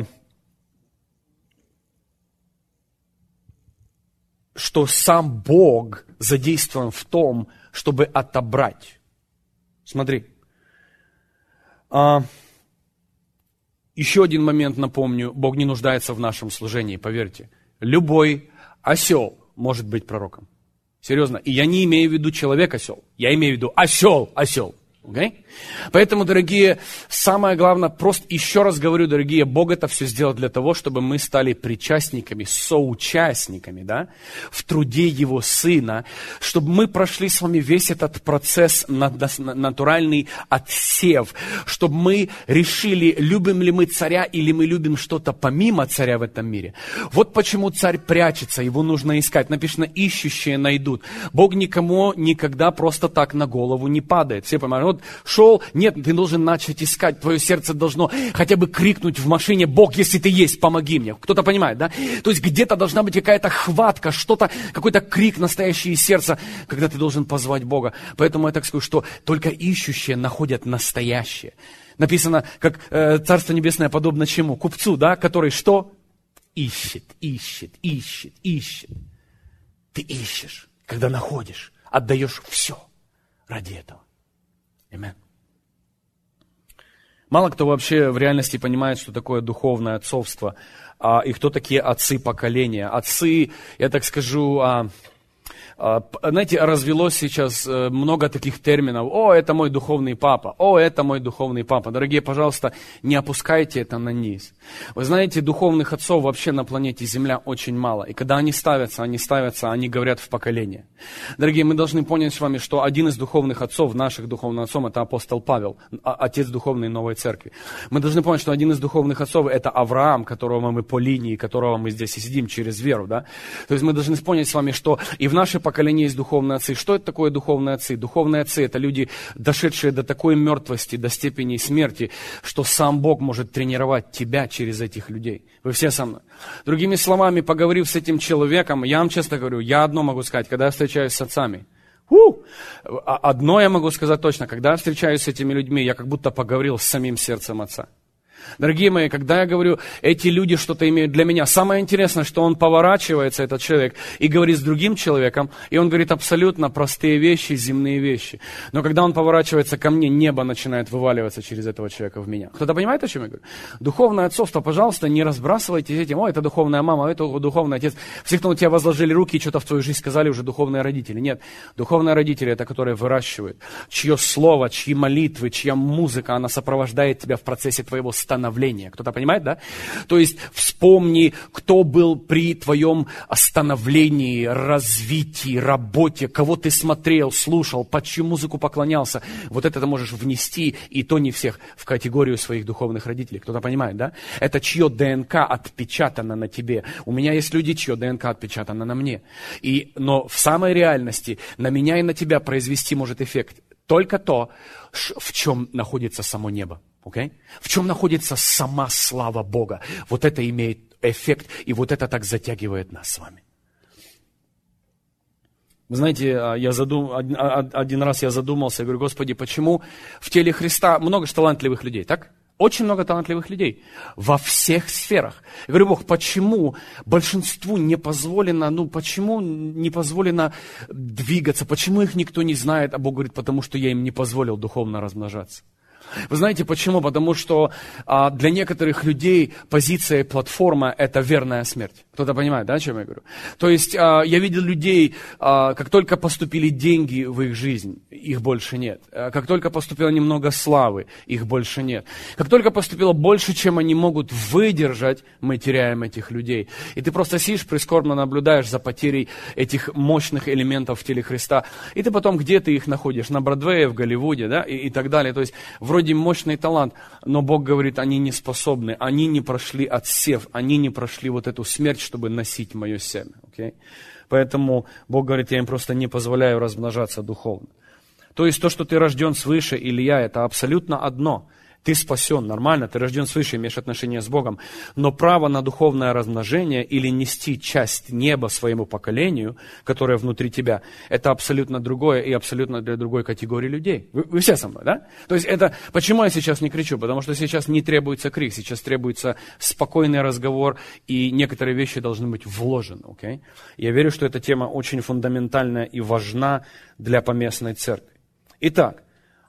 что сам Бог задействован в том, чтобы отобрать. Смотри. А, еще один момент напомню. Бог не нуждается в нашем служении, поверьте. Любой осел может быть пророком. Серьезно. И я не имею в виду человек-осел. Я имею в виду осел-осел. Okay? Поэтому, дорогие, самое главное, просто еще раз говорю, дорогие, Бог это все сделал для того, чтобы мы стали причастниками, соучастниками, да, в труде Его Сына, чтобы мы прошли с вами весь этот процесс, натуральный отсев, чтобы мы решили, любим ли мы царя или мы любим что-то помимо царя в этом мире. Вот почему царь прячется, его нужно искать. Написано, ищущие найдут. Бог никому никогда просто так на голову не падает. Все понимают? Вот шел, нет, ты должен начать искать, твое сердце должно хотя бы крикнуть в машине: Бог, если ты есть, помоги мне. Кто-то понимает, да? То есть где-то должна быть какая-то хватка, что-то, какой-то крик настоящий из сердца, когда ты должен позвать Бога. Поэтому я так скажу, что только ищущие находят настоящее. Написано, как э, Царство Небесное подобно чему? Купцу, да, который что? Ищет, ищет, ищет, ищет. Ты ищешь, когда находишь, отдаешь все ради этого. Аминь. Мало кто вообще в реальности понимает, что такое духовное отцовство, а, и кто такие отцы поколения. Отцы, я так скажу, а, а, знаете, развелось сейчас много таких терминов. О, это мой духовный папа. О, это мой духовный папа. Дорогие, пожалуйста, не опускайте это на низ. Вы знаете, духовных отцов вообще на планете Земля очень мало. И когда они ставятся, они ставятся, они говорят в поколение. Дорогие, мы должны понять с вами, что один из духовных отцов, наших духовных отцов, это апостол Павел, отец духовной новой церкви. Мы должны понять, что один из духовных отцов это Авраам, которого мы по линии, которого мы здесь и сидим через веру. Да? То есть мы должны понять с вами, что и в наше поколение есть духовные отцы. Что это такое духовные отцы? Духовные отцы это люди, дошедшие до такой мертвости, до степени смерти, что сам Бог может тренировать тебя через этих людей. Вы все со мной. Другими словами, поговорив с этим человеком, я вам честно говорю, я одно могу сказать, когда я встречаюсь с отцами. У! Одно я могу сказать точно, когда я встречаюсь с этими людьми, я как будто поговорил с самим сердцем отца. Дорогие мои, когда я говорю, эти люди что-то имеют для меня, самое интересное, что он поворачивается, этот человек, и говорит с другим человеком, и он говорит абсолютно простые вещи, земные вещи. Но когда он поворачивается ко мне, небо начинает вываливаться через этого человека в меня. Кто-то понимает, о чем я говорю? Духовное отцовство, пожалуйста, не разбрасывайтесь этим, о, это духовная мама, это духовный отец. Все, кто на тебя возложили руки и что-то в твою жизнь сказали, уже духовные родители. Нет, духовные родители, это которые выращивают, чье слово, чьи молитвы, чья музыка, она сопровождает тебя в процессе твоего становления. становления. Кто-то понимает, да? То есть вспомни, кто был при твоем становлении, развитии, работе, кого ты смотрел, слушал, под чью музыку поклонялся. Вот это ты можешь внести, и то не всех, в категорию своих духовных родителей. Кто-то понимает, да? Это чье ДНК отпечатано на тебе. У меня есть люди, чье ДНК отпечатано на мне. И, но в самой реальности на меня и на тебя произвести может эффект только то, в чем находится само небо. Okay? В чем находится сама слава Бога. Вот это имеет эффект, и вот это так затягивает нас с вами. Вы знаете, я задум... один раз я задумался, я говорю, Господи, почему в теле Христа много же талантливых людей, так? Очень много талантливых людей во всех сферах. Я говорю, Бог, почему большинству не позволено, ну, почему не позволено двигаться, почему их никто не знает? А Бог говорит, потому что я им не позволил духовно размножаться. Вы знаете почему? Потому что а, для некоторых людей позиция и платформа – это верная смерть. Кто-то понимает, да, о чем я говорю? То есть а, я видел людей, а, как только поступили деньги в их жизнь, их больше нет. А, как только поступило немного славы, их больше нет. Как только поступило больше, чем они могут выдержать, мы теряем этих людей. И ты просто сидишь, прискорбно наблюдаешь за потерей этих мощных элементов в теле Христа. И ты потом где ты их находишь? На Бродвее, в Голливуде, да, и, и так далее. То есть вроде мощный талант, но Бог говорит, они не способны, они не прошли отсев, они не прошли вот эту смерть, чтобы носить мое семя. Okay? Поэтому Бог говорит, я им просто не позволяю размножаться духовно. То есть то, что ты рожден свыше, или я, это абсолютно одно. Ты спасен, нормально, ты рожден свыше, имеешь отношение с Богом. Но право на духовное размножение или нести часть неба своему поколению, которое внутри тебя, это абсолютно другое и абсолютно для другой категории людей. Вы, вы все со мной, да? То есть это, почему я сейчас не кричу? Потому что сейчас не требуется крик, сейчас требуется спокойный разговор, и некоторые вещи должны быть вложены. Okay? Я верю, что эта тема очень фундаментальная и важна для поместной церкви. Итак,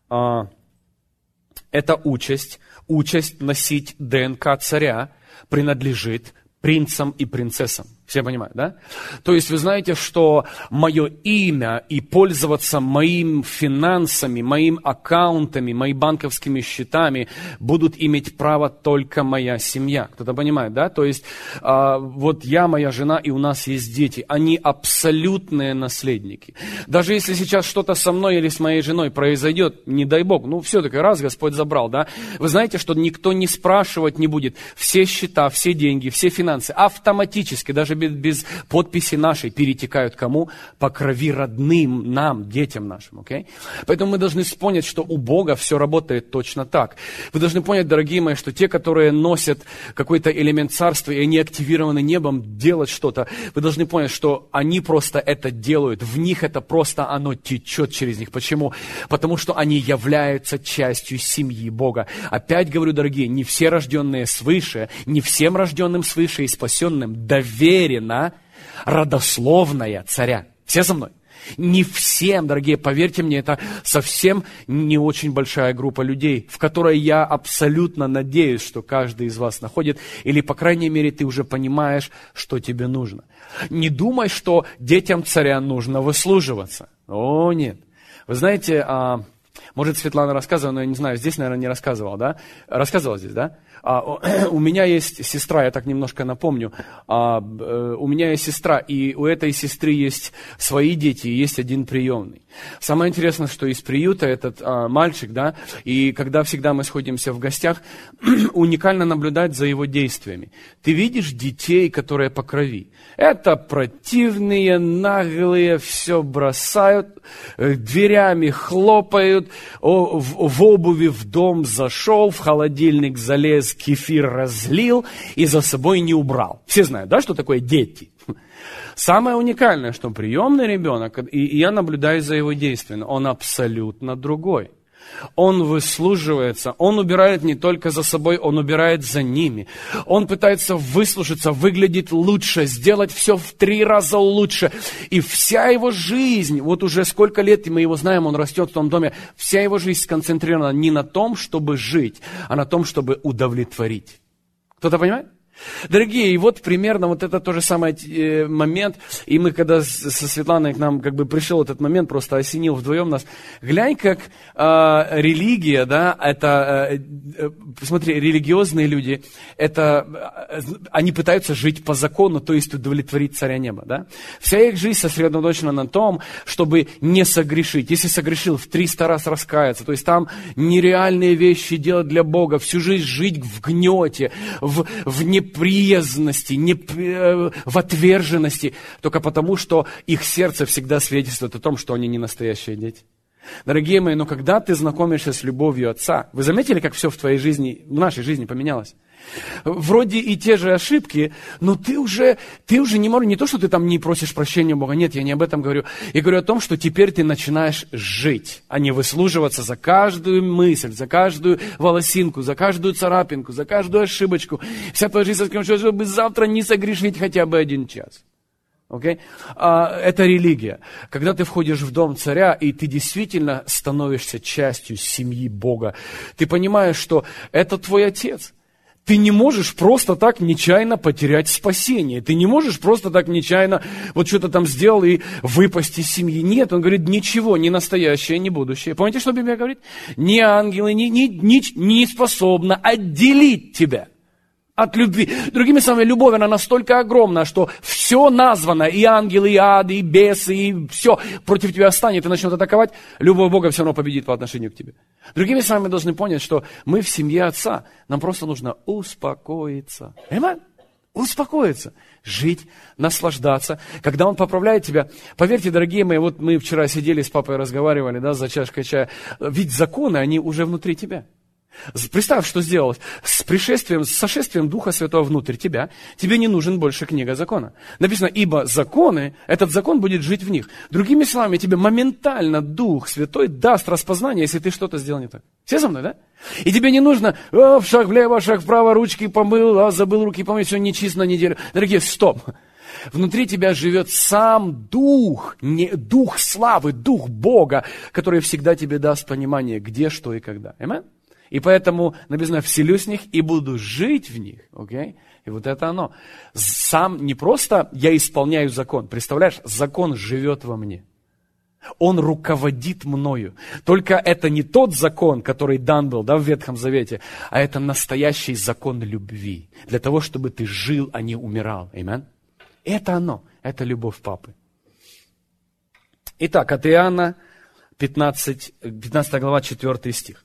эта участь, участь носить ДНК царя принадлежит принцам и принцессам. Все понимают, да? То есть вы знаете, что мое имя и пользоваться моими финансами, моими аккаунтами, моими банковскими счетами будут иметь право только моя семья. Кто-то понимает, да? То есть а, вот я, моя жена и у нас есть дети. Они абсолютные наследники. Даже если сейчас что-то со мной или с моей женой произойдет, не дай Бог, ну все-таки раз Господь забрал, да? Вы знаете, что никто не спрашивать не будет. Все счета, все деньги, все финансы автоматически, даже без подписи нашей перетекают кому? По крови родным нам, детям нашим. Okay? Поэтому мы должны понять, что у Бога все работает точно так. Вы должны понять, дорогие мои, что те, которые носят какой-то элемент царства, и они активированы небом делать что-то, вы должны понять, что они просто это делают. В них это просто, оно течет через них. Почему? Потому что они являются частью семьи Бога. Опять говорю, дорогие, не все рожденные свыше, не всем рожденным свыше и спасенным доверие родословная царя. Все со мной? Не всем, дорогие, поверьте мне, это совсем не очень большая группа людей, в которой я абсолютно надеюсь, что каждый из вас находит, или, по крайней мере, ты уже понимаешь, что тебе нужно. Не думай, что детям царя нужно выслуживаться. О, нет. Вы знаете, а, может, Светлана рассказывала, но я не знаю, здесь, наверное, не рассказывала, да? Рассказывала здесь, да? А, у меня есть сестра, я так немножко напомню, а, у меня есть сестра, и у этой сестры есть свои дети, и есть один приемный. Самое интересное, что из приюта этот а, мальчик, да, и когда всегда мы сходимся в гостях, уникально наблюдать за его действиями. Ты видишь детей, которые по крови. Это противные, наглые, все бросают, дверями хлопают, в, в обуви в дом зашел, в холодильник залез, кефир разлил и за собой не убрал. Все знают, да, что такое дети? Самое уникальное, что приемный ребенок, и, и я наблюдаю за его действиями, он абсолютно другой. Он выслуживается, он убирает не только за собой, он убирает за ними. Он пытается выслужиться, выглядеть лучше, сделать все в три раза лучше. И вся его жизнь, вот уже сколько лет мы его знаем, он растет в том доме, вся его жизнь сконцентрирована не на том, чтобы жить, а на том, чтобы удовлетворить. Кто-то понимает? Дорогие, и вот примерно вот это то же самый момент, и мы когда со Светланой к нам как бы пришел этот момент, просто осенил вдвоем нас, глянь, как э, религия, да, это, э, э, смотри, религиозные люди, это, э, они пытаются жить по закону, то есть удовлетворить царя неба, да. Вся их жизнь сосредоточена на том, чтобы не согрешить. Если согрешил, в триста раз раскаяться, то есть там нереальные вещи делать для Бога, всю жизнь жить в гнете, в, в неприятности, неприязности, не, в отверженности, только потому, что их сердце всегда свидетельствует о том, что они не настоящие дети. Дорогие мои, но когда ты знакомишься с любовью Отца, вы заметили, как все в твоей жизни, в нашей жизни поменялось? Вроде и те же ошибки, но ты уже, ты уже не можешь, не то, что ты там не просишь прощения у Бога, нет, я не об этом говорю. Я говорю о том, что теперь ты начинаешь жить, а не выслуживаться за каждую мысль, за каждую волосинку, за каждую царапинку, за каждую ошибочку. Вся твоя жизнь, чтобы завтра не согрешить хотя бы один час. Okay? А, это религия. Когда ты входишь в дом царя, и ты действительно становишься частью семьи Бога, ты понимаешь, что это твой Отец. Ты не можешь просто так нечаянно потерять спасение. Ты не можешь просто так нечаянно вот что-то там сделал и выпасть из семьи. Нет, он говорит, ничего, ни настоящее, ни будущее. Помните, что Библия говорит? Ни ангелы ни, ни, ни, не способны отделить тебя от любви. Другими словами, любовь, она настолько огромна, что все названо, и ангелы, и ады, и бесы, и все против тебя станет и начнет атаковать, любовь Бога все равно победит по отношению к тебе. Другими словами, мы должны понять, что мы в семье Отца, нам просто нужно успокоиться. Аминь? Успокоиться, жить, наслаждаться. Когда Он поправляет тебя, поверьте, дорогие мои, вот мы вчера сидели с папой, разговаривали, да, за чашкой чая, ведь законы, они уже внутри тебя. Представь, что сделалось. С пришествием, с сошествием Духа Святого внутрь тебя, тебе не нужен больше книга закона. Написано, ибо законы, этот закон будет жить в них. Другими словами, тебе моментально Дух Святой даст распознание, если ты что-то сделал не так. Все со мной, да? И тебе не нужно, о, шаг влево, шаг вправо, ручки помыл, а забыл руки помыть, все нечисто на неделю. Дорогие, стоп. Внутри тебя живет сам Дух, не, Дух славы, Дух Бога, который всегда тебе даст понимание, где, что и когда. Аминь? И поэтому написано, вселюсь в них и буду жить в них. Okay? И вот это оно. Сам не просто я исполняю закон. Представляешь, закон живет во мне. Он руководит мною. Только это не тот закон, который дан был, да, в Ветхом Завете, а это настоящий закон любви. Для того, чтобы ты жил, а не умирал. Аминь? Это оно. Это любовь Папы. Итак, от Иоанна пятнадцать, пятнадцатая глава, четвёртый стих.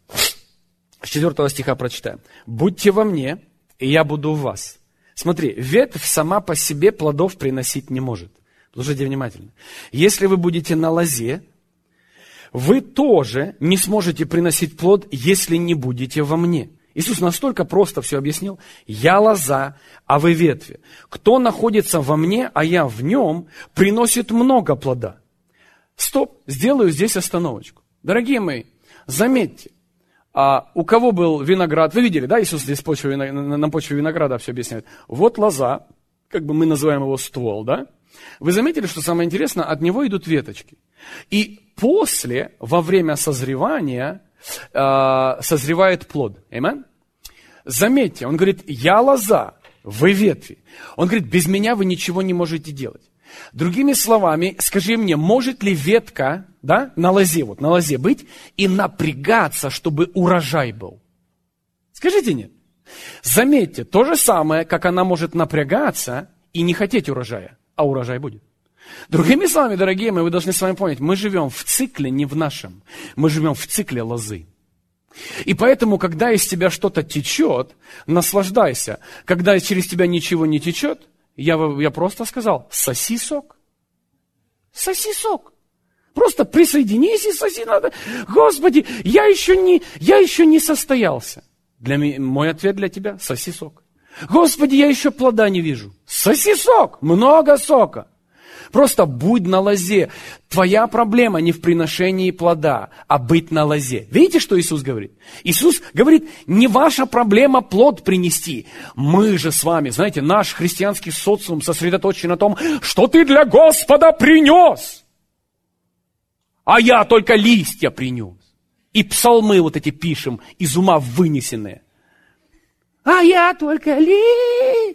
С четвёртого стиха прочитаем. «Будьте во мне, и я буду в вас». Смотри, ветвь сама по себе плодов приносить не может. Слушайте внимательно. Если вы будете на лозе, вы тоже не сможете приносить плод, если не будете во мне. Иисус настолько просто все объяснил. «Я лоза, а вы ветви. Кто находится во мне, а я в нем, приносит много плода». Стоп, сделаю здесь остановочку. Дорогие мои, заметьте, а у кого был виноград? Вы видели, да, Иисус здесь почве, на, на почве винограда все объясняет. Вот лоза, как бы мы называем его ствол, да? Вы заметили, что самое интересное, от него идут веточки. И после, во время созревания, э, созревает плод. Аминь? Заметьте, он говорит, я лоза, вы ветви. Он говорит, без меня вы ничего не можете делать. Другими словами, скажи мне, может ли ветка, да, на лозе, вот на лозе быть и напрягаться, чтобы урожай был? Скажите нет. Заметьте, то же самое, как она может напрягаться и не хотеть урожая, а урожай будет. Другими словами, дорогие мои, вы должны с вами понять, мы живем в цикле не в нашем, мы живем в цикле лозы. И поэтому, когда из тебя что-то течет, наслаждайся. Когда через тебя ничего не течет, Я, я просто сказал, соси сок. Соси сок. Просто присоединись и соси надо. Господи, я еще не, я еще не состоялся. Для меня, мой ответ для тебя, соси сок. Господи, я еще плода не вижу. Соси сок, много сока. Просто будь на лозе. Твоя проблема не в приношении плода, а быть на лозе. Видите, что Иисус говорит? Иисус говорит, не ваша проблема плод принести. Мы же с вами, знаете, наш христианский социум сосредоточен на том, что ты для Господа принес. А я только листья принес. И псалмы вот эти пишем, из ума вынесенные. А я только лист.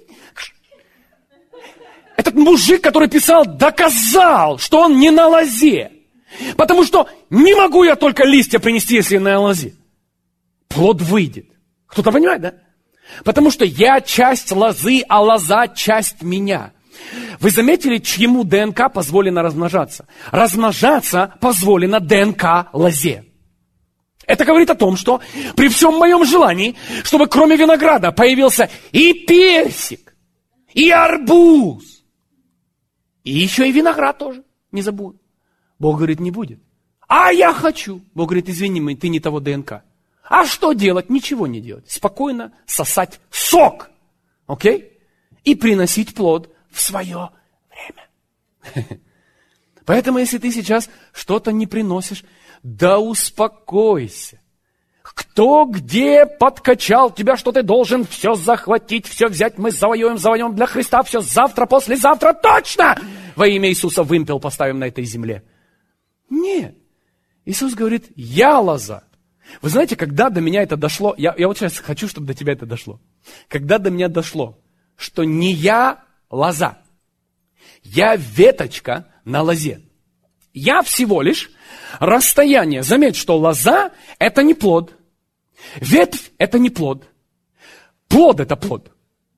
Этот мужик, который писал, доказал, что он не на лозе. Потому что не могу я только листья принести, если на лозе. Плод выйдет. Кто-то понимает, да? Потому что я часть лозы, а лоза часть меня. Вы заметили, чьему ДНК позволено размножаться? Размножаться позволено ДНК лозе. Это говорит о том, что при всем моем желании, чтобы кроме винограда появился и персик, и арбуз, и еще и виноград тоже, не забудь. Бог говорит, не будет. А я хочу. Бог говорит, извини, ты не того ДНК. А что делать? Ничего не делать. Спокойно сосать сок. Окей? И приносить плод в свое время. Поэтому, если ты сейчас что-то не приносишь, да успокойся. Кто где подкачал тебя, что ты должен все захватить, все взять, мы завоюем, завоюем для Христа, все завтра, послезавтра, точно! Во имя Иисуса вымпел поставим на этой земле. Нет. Иисус говорит, я лоза. Вы знаете, когда до меня это дошло, я, я вот сейчас хочу, чтобы до тебя это дошло. Когда до меня дошло, что не я лоза, я веточка на лозе. Я всего лишь расстояние. Заметь, что лоза – это не плод. Ветвь – это не плод. Плод – это плод.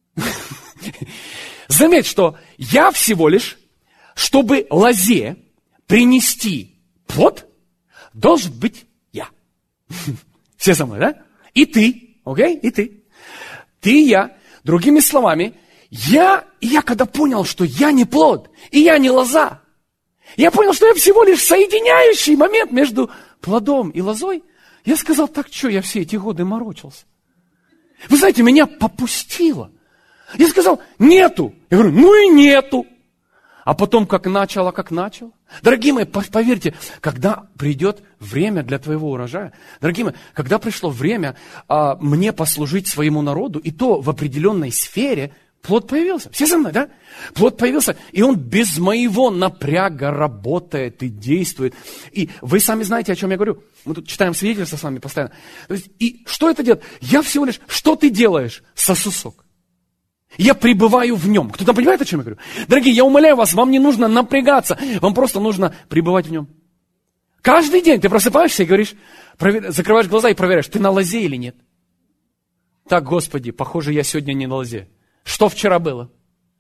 Заметь, что я всего лишь, чтобы лозе принести плод, должен быть я. Все со мной, да? И ты, окей? И ты. Ты и я. Другими словами, я, я когда понял, что я не плод, и я не лоза, я понял, что я всего лишь соединяющий момент между плодом и лозой. Я сказал, так что я все эти годы морочился? Вы знаете, меня попустило. Я сказал, нету. Я говорю, ну и нету. А потом, как начал, а как начал. Дорогие мои, поверьте, когда придет время для твоего урожая, дорогие мои, когда пришло время а, мне послужить своему народу, и то в определенной сфере, плод появился. Все со мной, да? Плод появился, и он без моего напряга работает и действует. И вы сами знаете, о чем я говорю. Мы тут читаем свидетельства с вами постоянно. То есть, и что это делает? Я всего лишь, что ты делаешь? Сосу сок. Я пребываю в нем. Кто-то понимает, о чем я говорю? Дорогие, я умоляю вас, вам не нужно напрягаться, вам просто нужно пребывать в нем. Каждый день ты просыпаешься и говоришь, провер... закрываешь глаза и проверяешь, ты на лозе или нет. Так, Господи, похоже, я сегодня не на лозе. Что вчера было?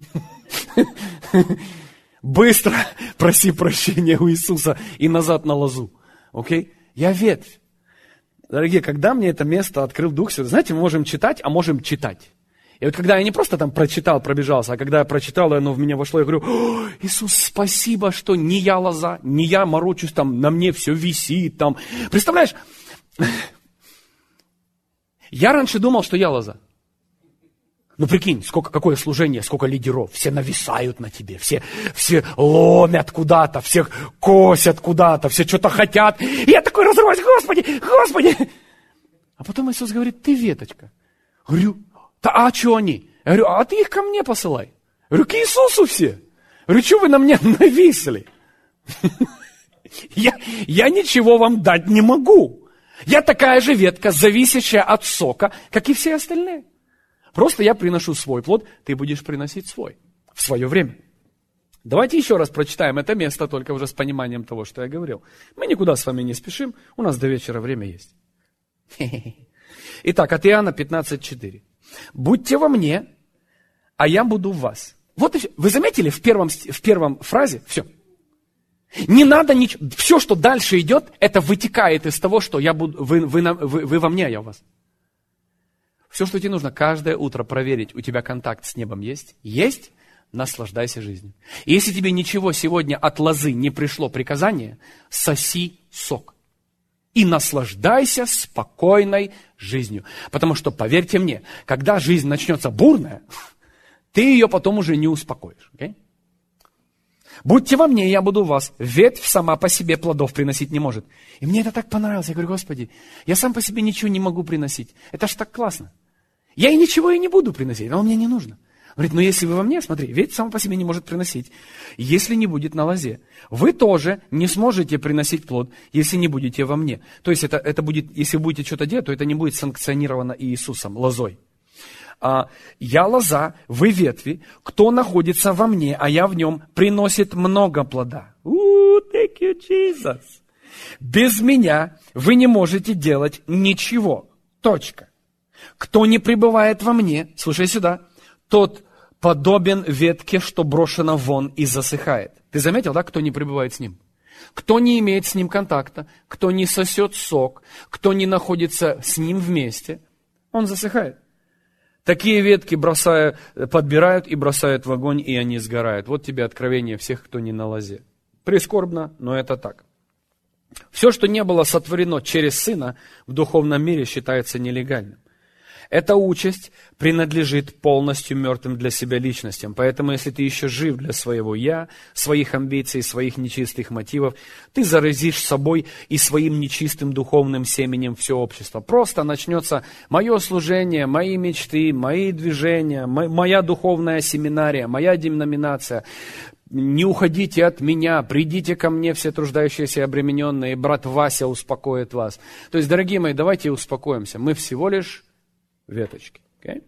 Быстро проси прощения у Иисуса и назад на лозу. Окей? Я ветвь. Дорогие, когда мне это место открыл Дух Святой, знаете, мы можем читать, а можем читать. И вот когда я не просто там прочитал, пробежался, а когда я прочитал, и оно в меня вошло, я говорю, О, Иисус, спасибо, что не я лоза, не я морочусь, там на мне все висит. Там. Представляешь, я раньше думал, что я лоза. Ну прикинь, сколько, какое служение, сколько лидеров, все нависают на тебе, все, все ломят куда-то, все косят куда-то, все что-то хотят. И я такой разрываюсь, Господи, Господи. А потом Иисус говорит, ты веточка. Говорю, да, а что они? Я говорю, а ты их ко мне посылай. Я говорю, к Иисусу все. Я говорю, что вы на мне нависли? Я, я ничего вам дать не могу. Я такая же ветка, зависящая от сока, как и все остальные. Просто я приношу свой плод, ты будешь приносить свой в свое время. Давайте еще раз прочитаем это место, только уже с пониманием того, что я говорил. Мы никуда с вами не спешим, у нас до вечера время есть. Итак, от Иоанна пятнадцать четыре. «Будьте во мне, а я буду в вас». Вот и все. Вы заметили в первом, в первом фразе? Все. Не надо ничего. Все, что дальше идет, это вытекает из того, что я буду, вы, вы, вы, вы во мне, а я в вас. Все, что тебе нужно, каждое утро проверить, у тебя контакт с небом есть? Есть? Наслаждайся жизнью. И если тебе ничего сегодня от лозы не пришло приказание, соси сок. И наслаждайся спокойной жизнью. Потому что, поверьте мне, когда жизнь начнется бурная, ты ее потом уже не успокоишь. Okay? Будьте во мне, я буду у вас. Ветвь сама по себе плодов приносить не может. И мне это так понравилось. Я говорю, Господи, я сам по себе ничего не могу приносить. Это ж так классно. Я и ничего и не буду приносить, но мне не нужно. Говорит, ну если вы во мне, смотри, ветвь сама по себе не может приносить, если не будет на лозе. Вы тоже не сможете приносить плод, если не будете во мне. То есть это, это будет, если вы будете что-то делать, то это не будет санкционировано Иисусом, лозой. А, я лоза, вы ветви, кто находится во мне, а я в нем, приносит много плода. Ooh, thank you, Jesus. Без меня вы не можете делать ничего. Точка. Кто не пребывает во мне, слушай сюда, тот подобен ветке, что брошена вон и засыхает. Ты заметил, да, кто не пребывает с ним? Кто не имеет с ним контакта, кто не сосет сок, кто не находится с ним вместе, он засыхает. Такие ветки бросая, подбирают и бросают в огонь, и они сгорают. Вот тебе откровение всех, кто не на лозе. Прискорбно, но это так. Все, что не было сотворено через Сына, в духовном мире считается нелегальным. Эта участь принадлежит полностью мертвым для себя личностям. Поэтому, если ты еще жив для своего «я», своих амбиций, своих нечистых мотивов, ты заразишь собой и своим нечистым духовным семенем все общество. Просто начнется мое служение, мои мечты, мои движения, моя духовная семинария, моя деноминация. Не уходите от меня, придите ко мне, все труждающиеся и обремененные, и брат Вася успокоит вас. То есть, дорогие мои, давайте успокоимся. Мы всего лишь веточки. Okay?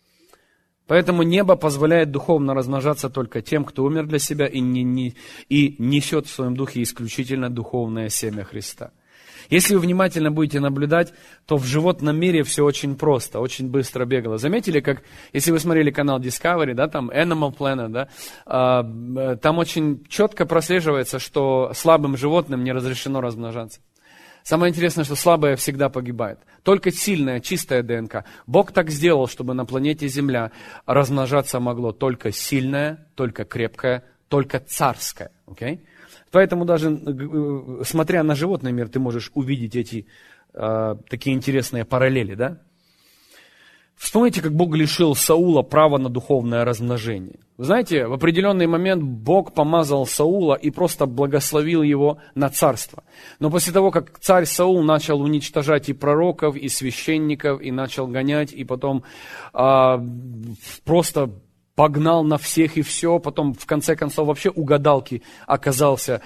Поэтому небо позволяет духовно размножаться только тем, кто умер для себя и, не, не, и несет в своем духе исключительно духовное семя Христа. Если вы внимательно будете наблюдать, то в животном мире все очень просто, очень быстро бегало. Заметили, как, если вы смотрели канал Discovery, да, там Animal Planet, да, э, там очень четко прослеживается, что слабым животным не разрешено размножаться. Самое интересное, что слабое всегда погибает. Только сильная, чистая ДНК. Бог так сделал, чтобы на планете Земля размножаться могло только сильное, только крепкое, только царское. Okay? Поэтому даже смотря на животный мир, ты можешь увидеть эти э, такие интересные параллели. Да? Вспомните, как Бог лишил Саула права на духовное размножение. Вы знаете, в определенный момент Бог помазал Саула и просто благословил его на царство. Но после того, как царь Саул начал уничтожать и пророков, и священников, и начал гонять, и потом а, просто погнал на всех и все, потом в конце концов вообще у гадалки оказался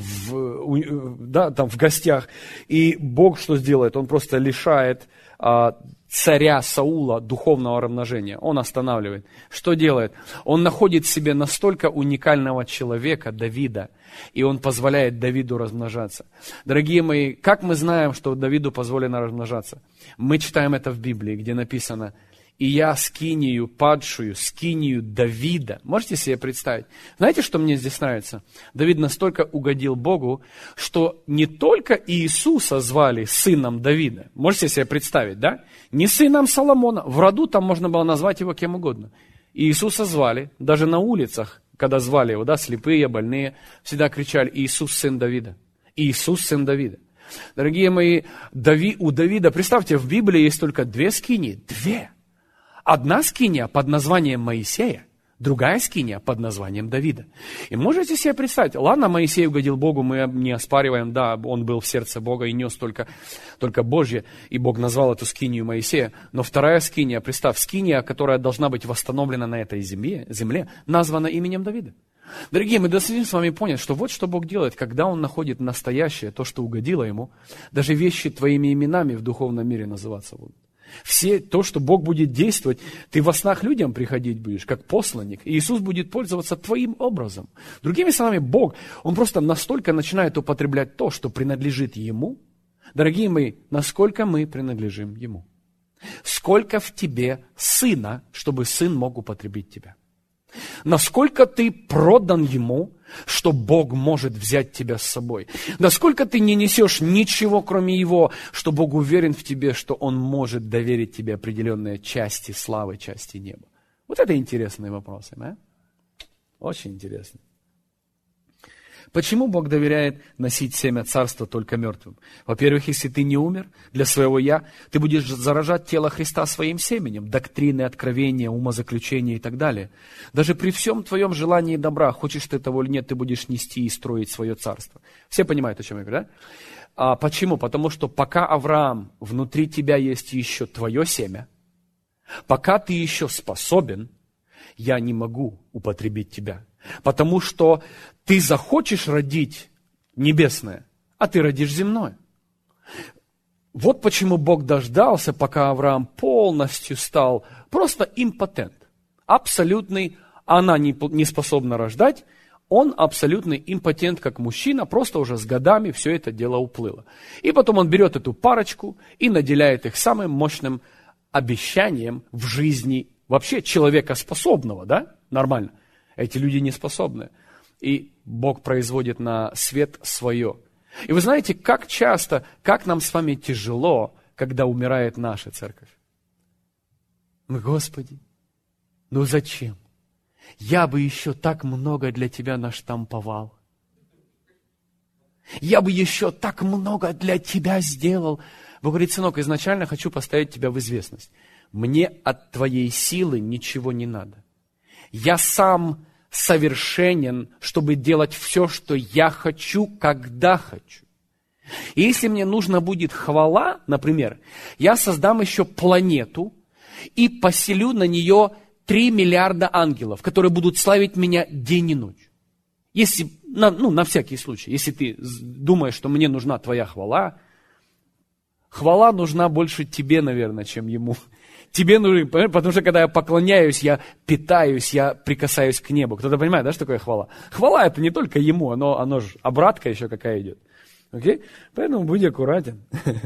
в, да, там, в гостях. И Бог что сделает? Он просто лишает а, царя Саула духовного размножения. Он останавливает. Что делает? Он находит в себе настолько уникального человека, Давида, и он позволяет Давиду размножаться. Дорогие мои, как мы знаем, что Давиду позволено размножаться? Мы читаем это в Библии, где написано: «И я скинию падшую, скинию Давида». Можете себе представить? Знаете, что мне здесь нравится? Давид настолько угодил Богу, что не только Иисуса звали сыном Давида. Можете себе представить, да? Не сыном Соломона. В роду там можно было назвать его кем угодно. Иисуса звали, даже на улицах, когда звали его, да, слепые, больные, всегда кричали: «Иисус, сын Давида». Иисус, сын Давида. Дорогие мои, Дави, у Давида, представьте, в Библии есть только две скинии. Две. Одна скиния под названием Моисея, другая скиния под названием Давида. И можете себе представить, ладно, Моисей угодил Богу, мы не оспариваем, да, он был в сердце Бога и нес только, только Божье, и Бог назвал эту скинию Моисея. Но вторая скиния, представь, скиния, которая должна быть восстановлена на этой земле, земле названа именем Давида. Дорогие, мы должны с вами понять, что вот что Бог делает, когда Он находит настоящее, то, что угодило Ему, даже вещи твоими именами в духовном мире называться будут. Все то, что Бог будет действовать, ты во снах людям приходить будешь, как посланник, и Иисус будет пользоваться твоим образом. Другими словами, Бог, Он просто настолько начинает употреблять то, что принадлежит Ему. Дорогие мои, насколько мы принадлежим Ему? Сколько в тебе сына, чтобы сын мог употребить тебя? Насколько ты продан Ему, что Бог может взять тебя с собой? Насколько ты не несешь ничего, кроме Его, что Бог уверен в тебе, что Он может доверить тебе определенные части славы, части неба? Вот это интересные вопросы, да? Очень интересно. Почему Бог доверяет носить семя царства только мертвым? Во-первых, если ты не умер для своего «я», ты будешь заражать тело Христа своим семенем, доктрины, откровения, умозаключения и так далее. Даже при всем твоем желании добра, хочешь ты того или нет, ты будешь нести и строить свое царство. Все понимают, о чем я говорю, да? А почему? Потому что пока, Авраам, внутри тебя есть еще твое семя, пока ты еще способен, я не могу употребить тебя. Потому что ты захочешь родить небесное, а ты родишь земное. Вот почему Бог дождался, пока Авраам полностью стал просто импотент. Абсолютный, она не, не способна рождать, он абсолютный импотент как мужчина, просто уже с годами все это дело уплыло. И потом он берет эту парочку и наделяет их самым мощным обещанием в жизни вообще человека способного, да? Нормально. Эти люди не способны. И Бог производит на свет свое. И вы знаете, как часто, как нам с вами тяжело, когда умирает наша церковь. Мы, Господи, ну зачем? Я бы еще так много для Тебя наштамповал. Я бы еще так много для Тебя сделал. Бог говорит, сынок, изначально хочу поставить тебя в известность. Мне от твоей силы ничего не надо. Я сам совершенен, чтобы делать все, что я хочу, когда хочу. И если мне нужна будет хвала, например, я создам еще планету и поселю на нее три миллиарда ангелов, которые будут славить меня день и ночь. Если, на, ну, на всякий случай, если ты думаешь, что мне нужна твоя хвала, хвала нужна больше тебе, наверное, чем ему. Тебе нужно, потому что когда я поклоняюсь, я питаюсь, я прикасаюсь к небу. Кто-то понимает, да, что такое хвала? Хвала это не только ему, оно, оно же обратка еще какая идет. Окей? Поэтому будь аккуратен.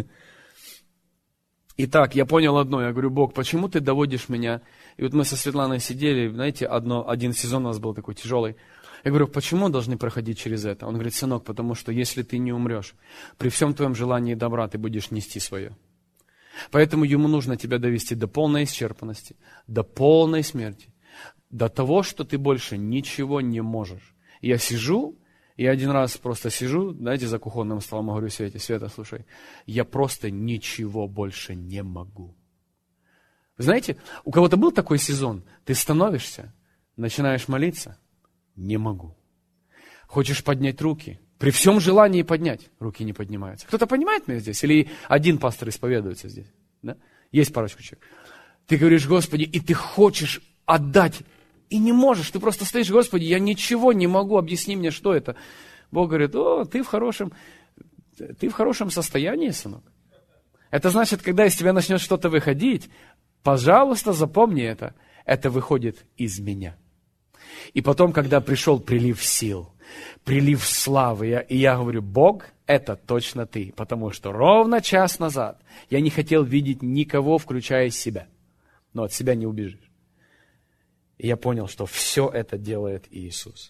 Итак, я понял одно, я говорю, Бог, почему ты доводишь меня? И вот мы со Светланой сидели, знаете, одно, один сезон у нас был такой тяжелый. Я говорю, почему должны проходить через это? Он говорит, сынок, потому что если ты не умрешь, при всем твоем желании добра ты будешь нести свое. Поэтому ему нужно тебя довести до полной исчерпанности, до полной смерти, до того, что ты больше ничего не можешь. И я сижу, я один раз просто сижу, знаете, за кухонным столом, говорю Свете, Света, слушай, я просто ничего больше не могу. Вы знаете, у кого-то был такой сезон, ты становишься, начинаешь молиться, не могу. Хочешь поднять руки, при всем желании поднять, руки не поднимаются. Кто-то понимает меня здесь? Или один пастор исповедуется здесь? Да? Есть парочку человек. Ты говоришь, Господи, и ты хочешь отдать, и не можешь. Ты просто стоишь, Господи, я ничего не могу, объясни мне, что это. Бог говорит, о, ты в хорошем, ты в хорошем состоянии, сынок. Это значит, когда из тебя начнет что-то выходить, пожалуйста, запомни это. Это выходит из меня. И потом, когда пришел прилив сил, прилив славы, я, и я говорю, Бог, это точно ты, потому что ровно час назад я не хотел видеть никого, включая себя, но от себя не убежишь. И я понял, что все это делает Иисус.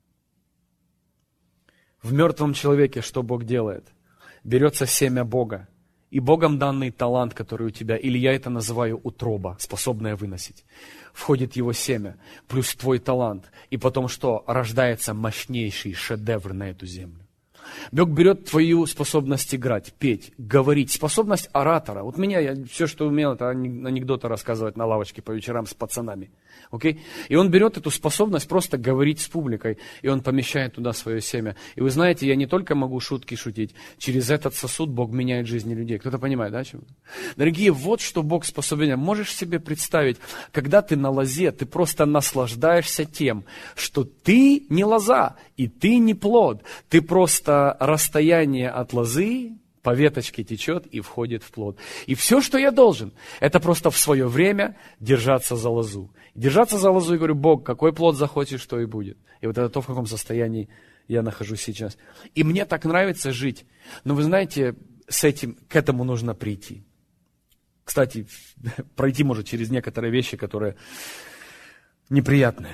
В мертвом человеке что Бог делает? Берется семя Бога, и Богом данный талант, который у тебя, или я это называю утроба, способная выносить, входит его семя, плюс твой талант, и потом что? Рождается мощнейший шедевр на эту землю. Бог берет твою способность играть, петь, говорить, способность оратора. Вот меня, я все, что умел, это анекдоты рассказывать на лавочке по вечерам с пацанами. Okay? И он берет эту способность просто говорить с публикой, и он помещает туда свое семя. И вы знаете, я не только могу шутки шутить, через этот сосуд Бог меняет жизни людей. Кто-то понимает, да? Чем? Дорогие, вот что Бог способен. Можешь себе представить, когда ты на лозе, ты просто наслаждаешься тем, что ты не лоза, и ты не плод. Ты просто расстояние от лозы, по веточке течет и входит в плод. И все, что я должен, это просто в свое время держаться за лозу. Держаться за лозу и говорю, Бог, какой плод захочешь, то и будет. И вот это то, в каком состоянии я нахожусь сейчас. И мне так нравится жить. Но вы знаете, с этим, к этому нужно прийти. Кстати, пройти может через некоторые вещи, которые неприятные.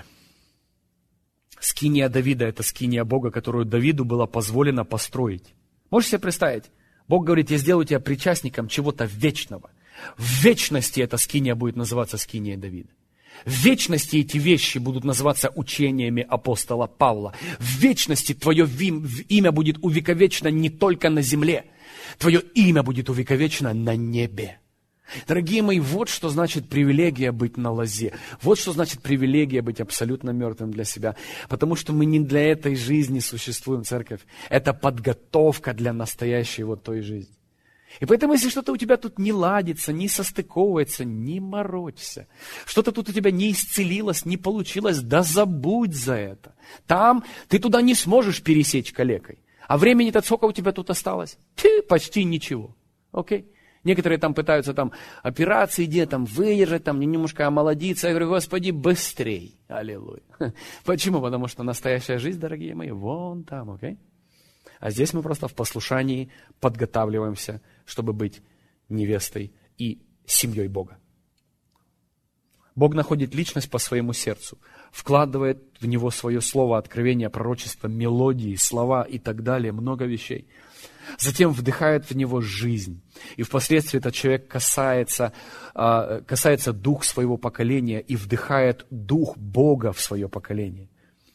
Скиния Давида – это скиния Бога, которую Давиду было позволено построить. Можете себе представить? Бог говорит, я сделаю тебя причастником чего-то вечного. В вечности эта скиния будет называться скинией Давида. В вечности эти вещи будут называться учениями апостола Павла. В вечности твое имя будет увековечено не только на земле. Твое имя будет увековечено на небе. Дорогие мои, вот что значит привилегия быть на лозе. Вот что значит привилегия быть абсолютно мертвым для себя. Потому что мы не для этой жизни существуем, церковь. Это подготовка для настоящей вот той жизни. И поэтому, если что-то у тебя тут не ладится, не состыковывается, не морочься. Что-то тут у тебя не исцелилось, не получилось, да забудь за это. Там ты туда не сможешь пересечь калекой. А времени-то сколько у тебя тут осталось? Ты, почти ничего. Окей? Некоторые там пытаются там операции делать, там выдержать, там немножко омолодиться. Я говорю, Господи, быстрей. Аллилуйя. Почему? Потому что настоящая жизнь, дорогие мои, вон там, окей? А здесь мы просто в послушании подготавливаемся, чтобы быть невестой и семьей Бога. Бог находит личность по своему сердцу, вкладывает в него свое слово, откровение, пророчество, мелодии, слова и так далее, много вещей. Затем вдыхает в него жизнь. И впоследствии этот человек касается, касается дух своего поколения и вдыхает дух Бога в свое поколение.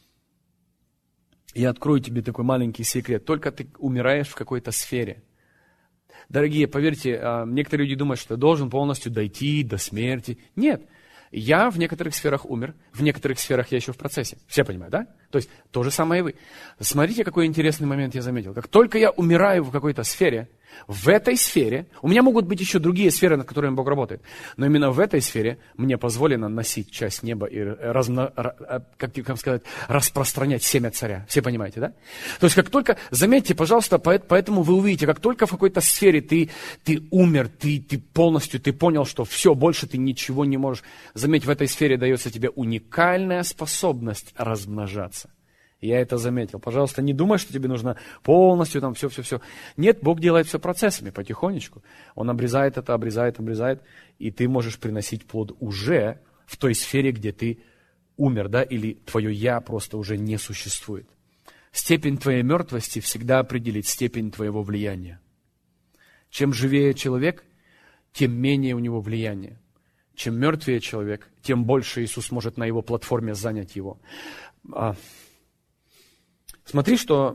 Я открою тебе такой маленький секрет. Только ты умираешь в какой-то сфере. Дорогие, поверьте, некоторые люди думают, что ты должен полностью дойти до смерти. Нет. Я в некоторых сферах умер, в некоторых сферах я еще в процессе. Все понимают, да? То есть то же самое и вы. Смотрите, какой интересный момент я заметил. Как только я умираю в какой-то сфере, в этой сфере, у меня могут быть еще другие сферы, над которыми Бог работает, но именно в этой сфере мне позволено носить часть неба и, разно, как, как сказать, распространять семя царя. Все понимаете, да? То есть как только, заметьте, пожалуйста, поэтому вы увидите, как только в какой-то сфере ты, ты умер, ты, ты полностью, ты понял, что все, больше ты ничего не можешь. Заметь, в этой сфере дается тебе уникальная способность размножаться. Я это заметил. Пожалуйста, не думай, что тебе нужно полностью там все-все-все. Нет, Бог делает все процессами, потихонечку. Он обрезает это, обрезает, обрезает, и ты можешь приносить плод уже в той сфере, где ты умер, да, или твое «я» просто уже не существует. Степень твоей мертвости всегда определит степень твоего влияния. Чем живее человек, тем менее у него влияния. Чем мертвее человек, тем больше Иисус может на его платформе занять его. Смотри, что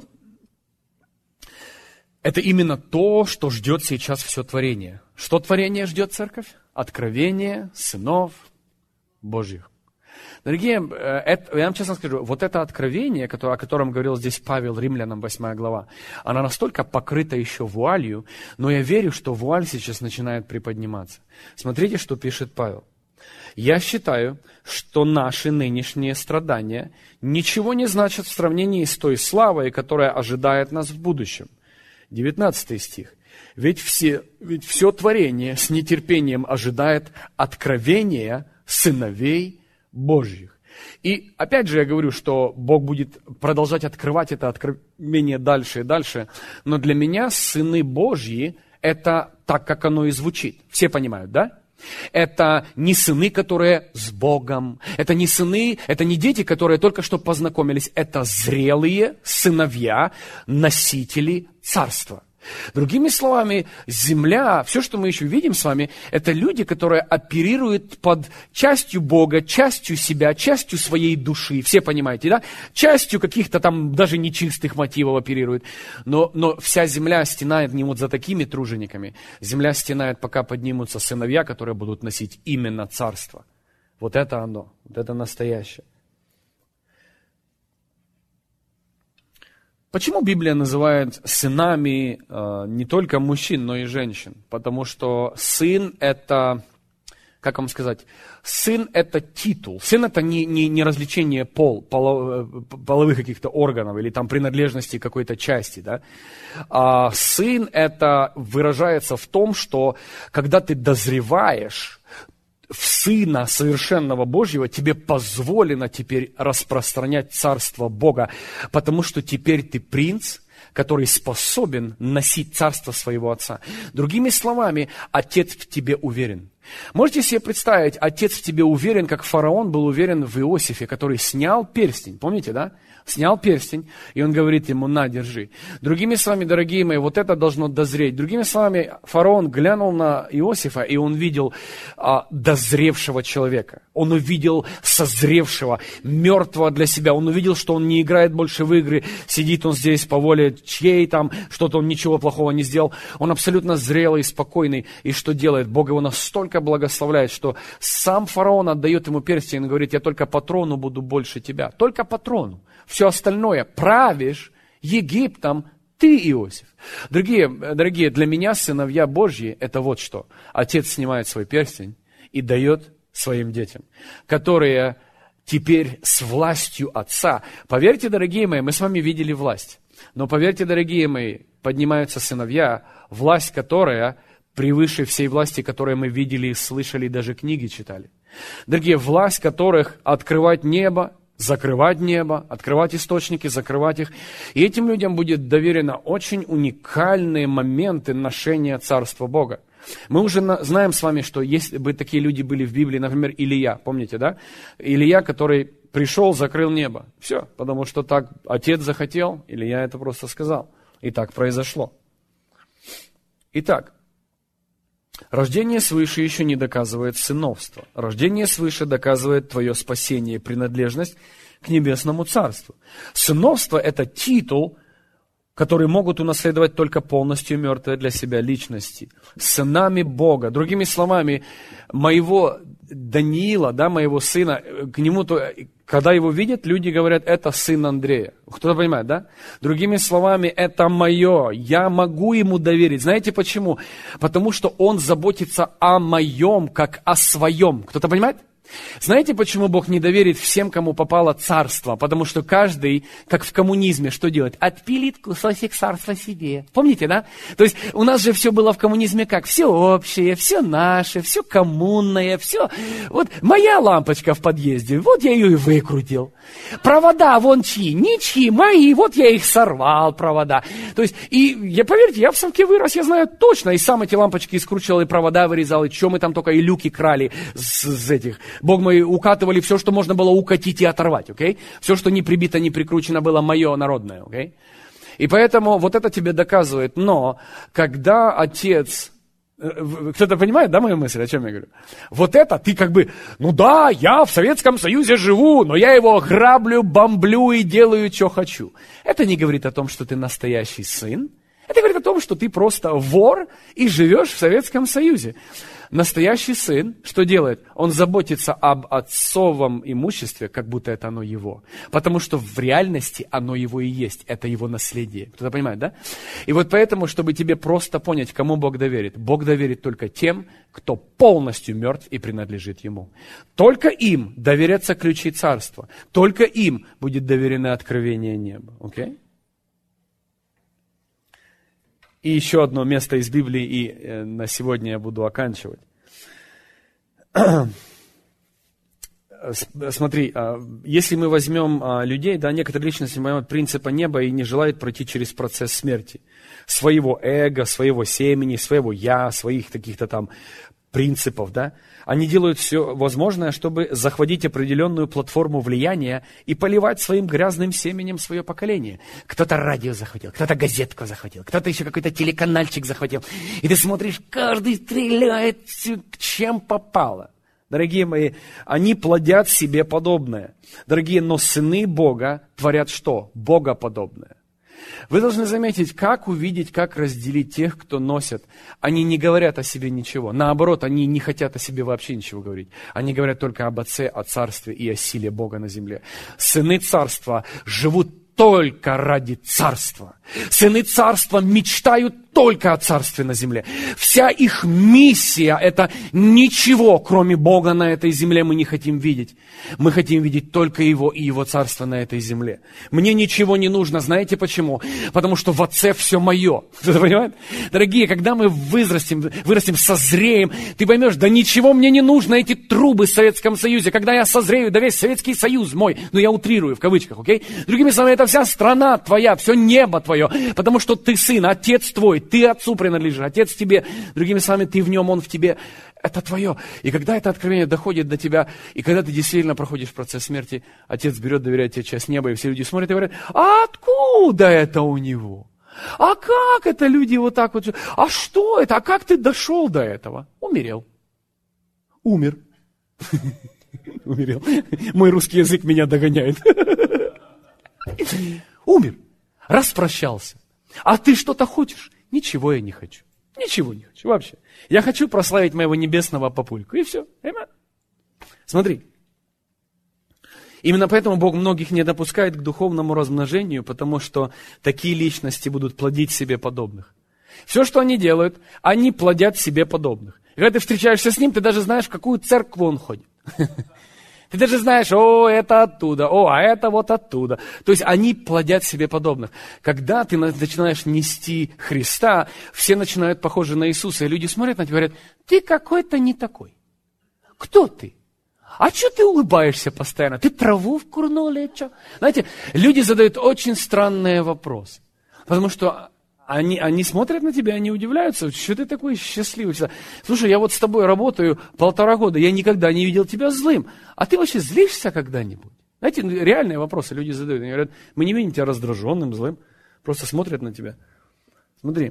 это именно то, что ждет сейчас все творение. Что творение ждет, церковь? Откровение сынов Божьих. Дорогие, это, я вам честно скажу, вот это откровение, которое, о котором говорил здесь Павел, Римлянам, восьмая глава, она настолько покрыта еще вуалью, но я верю, что вуаль сейчас начинает приподниматься. Смотрите, что пишет Павел. Я считаю, что наши нынешние страдания ничего не значат в сравнении с той славой, которая ожидает нас в будущем. девятнадцатый стих. Ведь, все, ведь все творение с нетерпением ожидает откровения сыновей Божьих. И опять же я говорю, что Бог будет продолжать открывать это откровение дальше и дальше, но для меня сыны Божьи это так, как оно и звучит. Все понимают, да? Это не сыны, которые с Богом. Это не сыны, это не дети, которые только что познакомились. Это зрелые сыновья, носители царства. Другими словами, земля, все, что мы еще видим с вами, это люди, которые оперируют под частью Бога, частью себя, частью своей души. Все понимаете, да? Частью каких-то там даже нечистых мотивов оперируют. Но, но вся земля стенает не вот за такими тружениками. Земля стенает, пока поднимутся сыновья, которые будут носить именно царство. Вот это оно, вот это настоящее. Почему Библия называет сынами э, не только мужчин, но и женщин? Потому что сын это, как вам сказать, сын это титул. Сын это не, не, не развлечение пол, полов, половых каких-то органов или там принадлежности какой-то части. Да? А сын это выражается в том, что когда ты дозреваешь в Сына Совершенного Божьего, тебе позволено теперь распространять Царство Бога, потому что теперь ты принц, который способен носить царство своего Отца. Другими словами, Отец в тебе уверен. Можете себе представить, Отец в тебе уверен, как фараон был уверен в Иосифе, который снял перстень, помните, да? Снял перстень, и он говорит ему: на, держи. Другими словами, дорогие мои, вот это должно дозреть. Другими словами, фараон глянул на Иосифа, и он видел а, дозревшего человека. Он увидел созревшего, мертвого для себя. Он увидел, что он не играет больше в игры, сидит он здесь по воле чьей там, что-то он ничего плохого не сделал. Он абсолютно зрелый, спокойный. И что делает? Бог его настолько благословляет, что сам фараон отдает ему перстень и говорит: я только по трону буду больше тебя. Только по трону. Все остальное правишь Египтом ты, Иосиф. Дорогие, дорогие, для меня сыновья Божьи это вот что. Отец снимает свой перстень и дает своим детям, которые теперь с властью Отца. Поверьте, дорогие мои, мы с вами видели власть. Но поверьте, дорогие мои, поднимаются сыновья, власть которая превыше всей власти, которую мы видели, слышали, даже книги читали. Дорогие, власть которых открывать небо, закрывать небо, открывать источники, закрывать их. И этим людям будет доверено очень уникальные моменты ношения Царства Бога. Мы уже знаем с вами, что если бы такие люди были в Библии, например, Илия, помните, да? Илия, который пришел, закрыл небо. Все, потому что так отец захотел, Илия это просто сказал. И так произошло. Итак, рождение свыше еще не доказывает сыновство. Рождение свыше доказывает твое спасение и принадлежность к небесному царству. Сыновство – это титул, который могут унаследовать только полностью мертвые для себя личности. Сынами Бога. Другими словами, моего Даниила, да, моего сына, к нему, то, когда его видят, люди говорят, это сын Андрея. Кто-то понимает, да? Другими словами, это мое. Я могу ему доверить. Знаете почему? Потому что он заботится о моем, как о своем. Кто-то понимает? Знаете, почему Бог не доверит всем, кому попало царство? Потому что каждый, как в коммунизме, что делает? Отпилит кусочек царства себе. Помните, да? То есть у нас же все было в коммунизме как? Все общее, все наше, все коммунное, все. Вот моя лампочка в подъезде, вот я ее и выкрутил. Провода вон чьи, ничьи, мои, вот я их сорвал, провода. То есть, и я, поверьте, я в Самке вырос, я знаю точно, и сам эти лампочки скручивал, и провода вырезал, и что мы там только, и люки крали с, с этих... Бог, мы укатывали все, что можно было укатить и оторвать, окей? Okay? Все, что не прибито, не прикручено, было мое народное, окей? Okay? И поэтому вот это тебе доказывает. Но когда отец... Кто-то понимает, да, мою мысль, о чем я говорю? Вот это ты как бы, ну да, я в Советском Союзе живу, но я его граблю, бомблю и делаю, что хочу. Это не говорит о том, что ты настоящий сын. Это говорит о том, что ты просто вор и живешь в Советском Союзе. Настоящий сын что делает? Он заботится об отцовом имуществе, как будто это оно его. Потому что в реальности оно его и есть. Это его наследие. Кто-то понимает, да? И вот поэтому, чтобы тебе просто понять, кому Бог доверит. Бог доверит только тем, кто полностью мертв и принадлежит ему. Только им доверятся ключи царства. Только им будет доверено откровение неба. Окей? И еще одно место из Библии, и э, на сегодня я буду оканчивать. Смотри, если мы возьмем людей, да, некоторые личности понимают принципа неба и не желают пройти через процесс смерти. Своего эго, своего семени, своего я, своих каких-то там принципов, да. Они делают все возможное, чтобы захватить определенную платформу влияния и поливать своим грязным семенем свое поколение. Кто-то радио захватил, кто-то газетку захватил, кто-то еще какой-то телеканальчик захватил. И ты смотришь, каждый стреляет, чем попало. Дорогие мои, они плодят себе подобное. Дорогие, но сыны Бога творят что? Богоподобное. Вы должны заметить, как увидеть, как разделить тех, кто носят. Они не говорят о себе ничего. Наоборот, они не хотят о себе вообще ничего говорить. Они говорят только об Отце, о Царстве и о силе Бога на земле. Сыны Царства живут только ради Царства. Сыны Царства мечтают только о Царстве на земле. Вся их миссия – это ничего, кроме Бога на этой земле мы не хотим видеть. Мы хотим видеть только Его и Его Царство на этой земле. Мне ничего не нужно. Знаете почему? Потому что в Отце все мое. Кто-то понимает? Дорогие, когда мы вырастем, вырастем, созреем, ты поймешь, да ничего мне не нужно, эти трубы в Советском Союзе. Когда я созрею, да весь Советский Союз мой. Ну, я утрирую в кавычках, окей? Другими словами, это вся страна твоя, все небо твое. Потому что ты сын, отец твой. Ты отцу принадлежишь, отец тебе, другими словами, ты в нем, он в тебе. Это твое. И когда это откровение доходит до тебя, и когда ты действительно проходишь процесс смерти, отец берет, доверяет тебе часть неба, и все люди смотрят и говорят, а откуда это у него? А как это люди вот так вот? А что это? А как ты дошел до этого? Умерел. Умер. Умерел. Мой русский язык меня догоняет. Умер. Распрощался. А ты что-то хочешь? Ничего я не хочу. Ничего не хочу вообще. Я хочу прославить моего небесного папульку. И все. Смотри. Именно поэтому Бог многих не допускает к духовному размножению, потому что такие личности будут плодить себе подобных. Все, что они делают, они плодят себе подобных. И когда ты встречаешься с ним, ты даже знаешь, в какую церковь он ходит. Ты Ты даже знаешь, о, это оттуда, о, а это вот оттуда. То есть они плодят себе подобных. Когда ты начинаешь нести Христа, все начинают похожи на Иисуса, и люди смотрят на тебя и говорят, ты какой-то не такой. Кто ты? А что ты улыбаешься постоянно? Ты траву вкурнул или что? Знаете, люди задают очень странные вопросы. Потому что они, они смотрят на тебя, они удивляются, что ты такой счастливый. Слушай, я вот с тобой работаю полтора года, я никогда не видел тебя злым. А ты вообще злишься когда-нибудь? Знаете, реальные вопросы люди задают. Они говорят, мы не видим тебя раздраженным, злым. Просто смотрят на тебя. Смотри.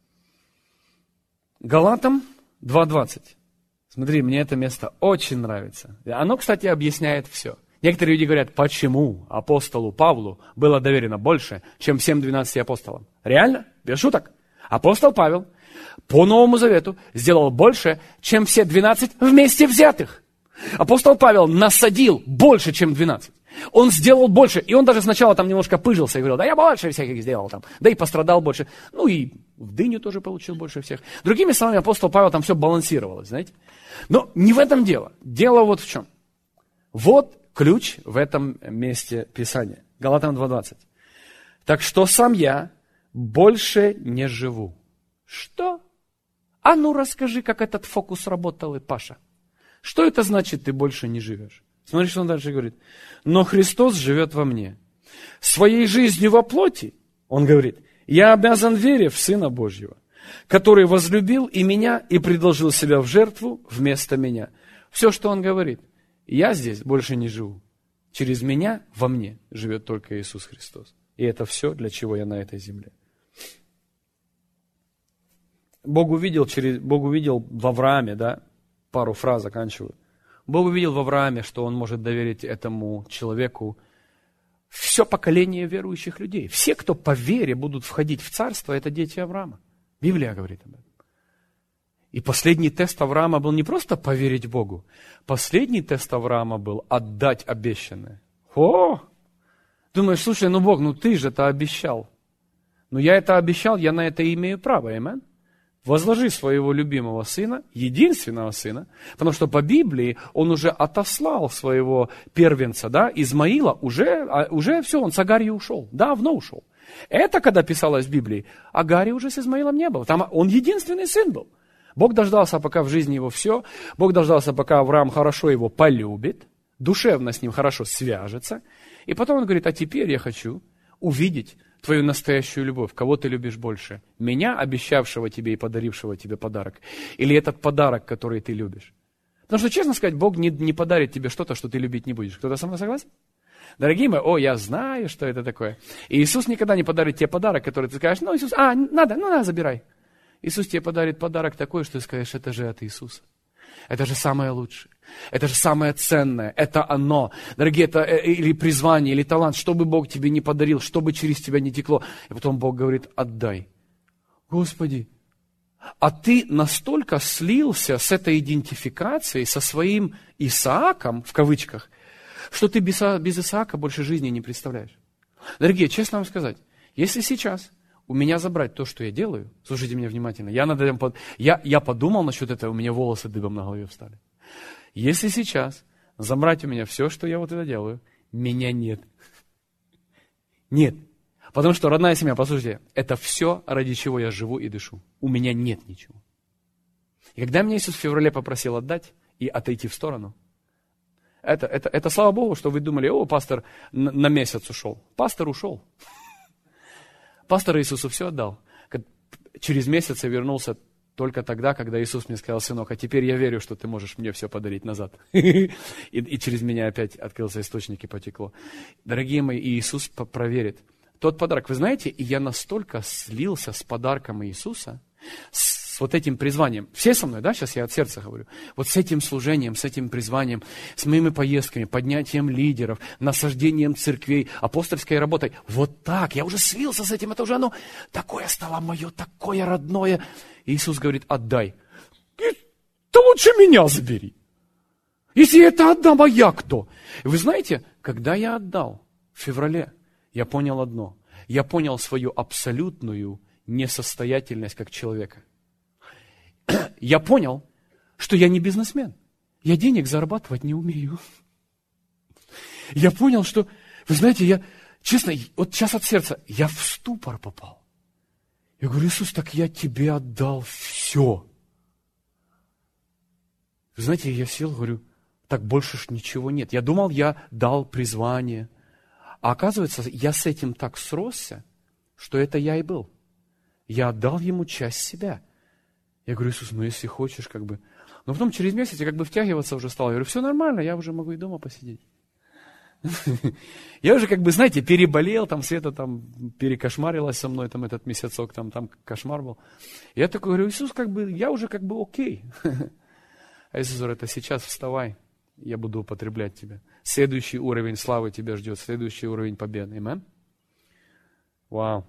Галатам два двадцать. Смотри, мне это место очень нравится. Оно, кстати, объясняет все. Некоторые люди говорят, почему апостолу Павлу было доверено больше, чем всем двенадцати апостолам. Реально? Без шуток. Апостол Павел по Новому Завету сделал больше, чем все двенадцать вместе взятых. Апостол Павел насадил больше, чем двенадцать. Он сделал больше. И он даже сначала там немножко пыжился и говорил, да я больше всяких сделал там. Да и пострадал больше. Ну и в дыню тоже получил больше всех. Другими словами, апостол Павел там все балансировалось, знаете. Но не в этом дело. Дело вот в чем. Вот ключ в этом месте Писания. Галатам два двадцать. Так что сам я больше не живу. Что? А ну расскажи, как этот фокус работал, и Паша. Что это значит, ты больше не живешь? Смотри, что он дальше говорит. Но Христос живет во мне. Своей жизнью во плоти, он говорит, я обязан вере в Сына Божьего, который возлюбил и меня, и предложил себя в жертву вместо меня. Все, что он говорит. Я здесь больше не живу. Через меня, во мне, живет только Иисус Христос. И это все, для чего я на этой земле. Бог увидел, через, Бог увидел в Аврааме, да, пару фраз заканчиваю. Бог увидел в Аврааме, что Он может доверить этому человеку все поколение верующих людей. Все, кто по вере будут входить в царство, это дети Авраама. Библия говорит об этом. И последний тест Авраама был не просто поверить Богу. Последний тест Авраама был отдать обещанное. О! Думаешь, слушай, ну Бог, ну ты же это обещал. Ну я это обещал, я на это имею право, аминь. Возложи своего любимого сына, единственного сына, потому что по Библии он уже отослал своего первенца, да, Измаила, уже, уже все, он с Агарью ушел, давно ушел. Это когда писалось в Библии, Агарии уже с Измаилом не было, там он единственный сын был. Бог дождался, пока в жизни его все, Бог дождался, пока Авраам хорошо его полюбит, душевно с ним хорошо свяжется, и потом он говорит, а теперь я хочу увидеть твою настоящую любовь, кого ты любишь больше? Меня, обещавшего тебе и подарившего тебе подарок? Или этот подарок, который ты любишь? Потому что, честно сказать, Бог не, не подарит тебе что-то, что ты любить не будешь. Кто-то со мной согласен? Дорогие мои, о, я знаю, что это такое. И Иисус никогда не подарит тебе подарок, который ты скажешь, ну, Иисус, а, надо, ну, на, забирай. Иисус тебе подарит подарок такой, что ты скажешь, это же от Иисуса. Это же самое лучшее. Это же самое ценное. Это оно. Дорогие, это или призвание, или талант. Что бы Бог тебе не подарил, что бы через тебя не текло. И потом Бог говорит, отдай. Господи, а ты настолько слился с этой идентификацией, со своим Исааком, в кавычках, что ты без, без Исаака больше жизни не представляешь. Дорогие, честно вам сказать, если сейчас у меня забрать то, что я делаю, слушайте меня внимательно, я, над этим под... я, я подумал насчет этого, у меня волосы дыбом на голове встали. Если сейчас забрать у меня все, что я вот это делаю, меня нет. Нет. Потому что, родная семья, послушайте, это все, ради чего я живу и дышу. У меня нет ничего. И когда меня Иисус в феврале попросил отдать и отойти в сторону, это, это, это слава Богу, что вы думали, о, пастор на, на месяц ушел. Пастор ушел. Пастор Иисусу все отдал. Через месяц я вернулся только тогда, когда Иисус мне сказал, сынок, а теперь я верю, что ты можешь мне все подарить назад. и, и через меня опять открылся источник и потекло. Дорогие мои, Иисус проверит. Тот подарок, вы знаете, и я настолько слился с подарком Иисуса, с, с вот этим призванием. Все со мной, да, сейчас я от сердца говорю. Вот с этим служением, с этим призванием, с моими поездками, поднятием лидеров, насаждением церквей, апостольской работой. Вот так, я уже слился с этим, это уже оно такое стало мое, такое родное. И Иисус говорит, отдай. Да лучше меня забери. Если я это отдам, а я кто? И вы знаете, когда я отдал в феврале, я понял одно. Я понял свою абсолютную несостоятельность как человека. Я понял, что я не бизнесмен. Я денег зарабатывать не умею. Я понял, что, вы знаете, я, честно, вот сейчас от сердца, я в ступор попал. Я говорю: Иисус, так я тебе отдал все. Вы знаете, я сел, говорю: так больше ж ничего нет. Я думал, я дал призвание. А оказывается, я с этим так сросся, что это я и был. Я отдал ему часть себя. Я говорю: Иисус, ну если хочешь, как бы... Но потом через месяц я как бы втягиваться уже стал. Я говорю: все нормально, я уже могу и дома посидеть. Я уже как бы, знаете, переболел, там Света там перекошмарилась со мной, там этот месяцок, там, там кошмар был. Я такой говорю: Иисус, как бы, я уже как бы окей. А Иисус говорит: а сейчас вставай, я буду употреблять тебя. Следующий уровень славы тебя ждет, следующий уровень победы. Аминь. Вау.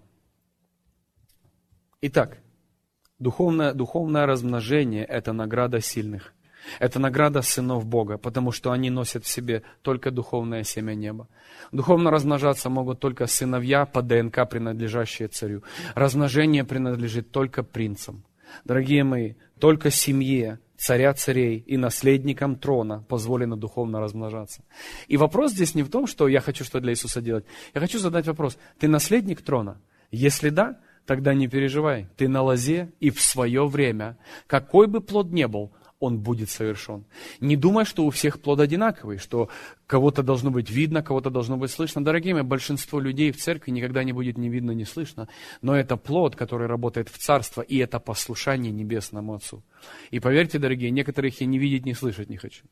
Итак, духовное, духовное размножение – это награда сильных. Это награда сынов Бога, потому что они носят в себе только духовное семя неба. Духовно размножаться могут только сыновья по ДНК, принадлежащие царю. Размножение принадлежит только принцам. Дорогие мои, только семье царя царей и наследникам трона позволено духовно размножаться. И вопрос здесь не в том, что я хочу что для Иисуса делать. Я хочу задать вопрос: ты наследник трона? Если да, тогда не переживай. Ты на лозе, и в свое время, какой бы плод ни был, он будет совершен. Не думай, что у всех плод одинаковый, что кого-то должно быть видно, кого-то должно быть слышно. Дорогие мои, большинство людей в церкви никогда не будет ни видно, ни слышно. Но это плод, который работает в царство, и это послушание Небесному Отцу. И поверьте, дорогие, некоторых я ни видеть, ни слышать не хочу.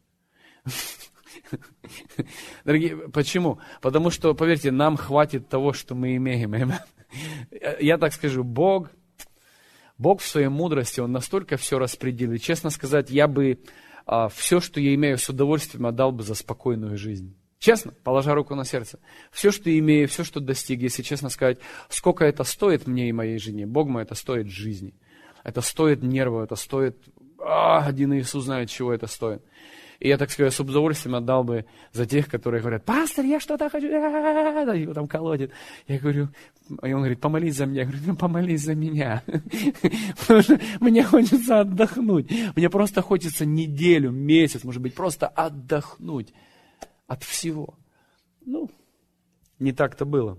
Дорогие, почему? Потому что, поверьте, нам хватит того, что мы имеем. Я так скажу, Бог... Бог в своей мудрости, Он настолько все распределил. Честно сказать, я бы а, все, что я имею, с удовольствием отдал бы за спокойную жизнь. Честно, положа руку на сердце. Все, что имею, все, что достиг, если честно сказать, сколько это стоит мне и моей жене. Бог мой, это стоит жизни. Это стоит нервов, это стоит... А, один Иисус знает, чего это стоит. И я, так сказать, с удовольствием отдал бы за тех, которые говорят: пастор, я что-то хочу, его там колотит. Я говорю, и он говорит: помолись за меня. Я говорю: ну помолись за меня. Потому что мне хочется отдохнуть. Мне просто хочется неделю, месяц, может быть, просто отдохнуть от всего. Ну, не так-то было.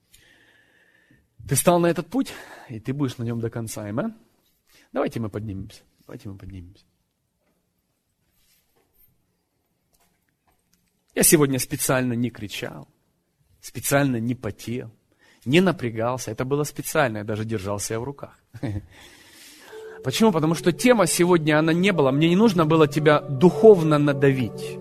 Ты стал на этот путь, и ты будешь на нем до конца. Аминь. Давайте мы поднимемся. Давайте мы поднимемся. Я сегодня специально не кричал, специально не потел, не напрягался. Это было специально, я даже держал себя в руках. Почему? Потому что тема сегодня, она не была. Мне не нужно было тебя духовно надавить.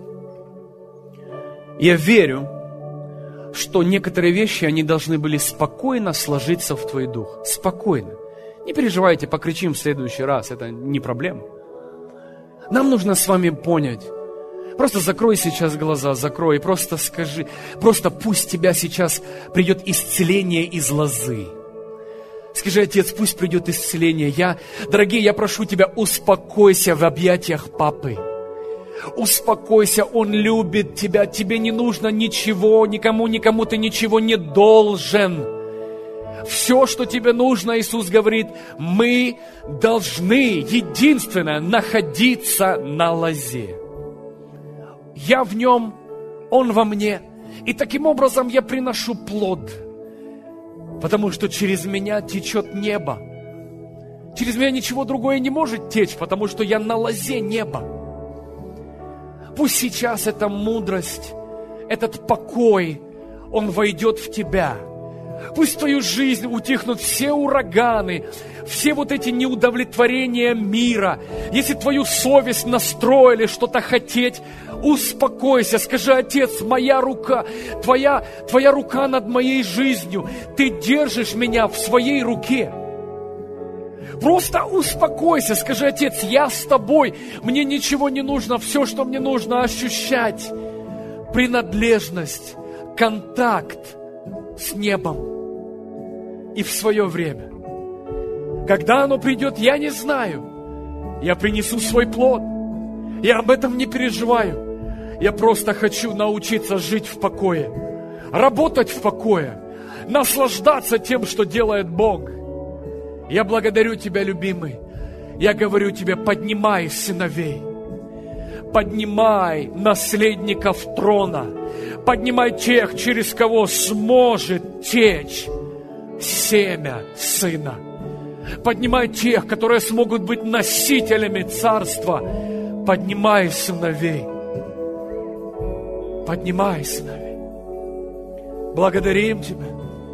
Я верю, что некоторые вещи, они должны были спокойно сложиться в твой дух. Спокойно. Не переживайте, покричим в следующий раз, это не проблема. Нам нужно с вами понять. Просто закрой сейчас глаза, закрой, и просто скажи, просто пусть тебя сейчас придет исцеление из лозы. Скажи: Отец, пусть придет исцеление. Я, дорогие, я прошу тебя, успокойся в объятиях Папы. Успокойся, Он любит тебя, тебе не нужно ничего, никому, никому ты ничего не должен. Все, что тебе нужно, Иисус говорит, мы должны, единственное, находиться на лозе. Я в нем, он во мне. И таким образом я приношу плод. Потому что через меня течет небо. Через меня ничего другое не может течь, потому что я на лозе неба. Пусть сейчас эта мудрость, этот покой, он войдет в тебя. Пусть в твою жизнь утихнут все ураганы, все вот эти неудовлетворения мира. Если твою совесть настроили что-то хотеть, успокойся, скажи: Отец, моя рука, твоя, твоя рука над моей жизнью, ты держишь меня в своей руке. Просто успокойся, скажи: Отец, я с тобой, мне ничего не нужно, все, что мне нужно, ощущать принадлежность, контакт с небом. И в свое время, когда оно придет, я не знаю. Я принесу свой плод. Я об этом не переживаю. Я просто хочу научиться жить в покое, работать в покое, наслаждаться тем, что делает Бог. Я благодарю Тебя, любимый. Я говорю Тебе: поднимай сыновей, поднимай наследников трона, поднимай тех, через кого сможет течь семя Сына. Поднимай тех, которые смогут быть носителями Царства. Поднимай сыновей. Поднимай сыновей. Благодарим Тебя.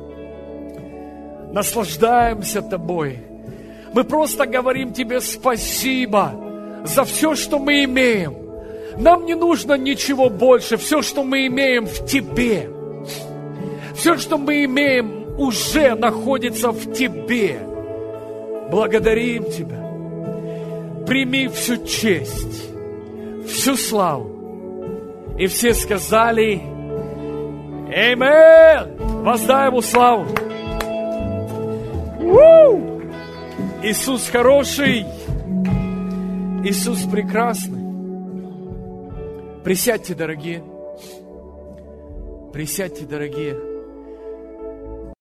Наслаждаемся Тобой. Мы просто говорим Тебе спасибо за все, что мы имеем. Нам не нужно ничего больше. Все, что мы имеем в Тебе. Все, что мы имеем, уже находится в Тебе. Благодарим Тебя. Прими всю честь, всю славу. И все сказали: Аминь! Воздай Ему славу. У-у-у! Иисус хороший. Иисус прекрасный. Присядьте, дорогие. Присядьте, дорогие.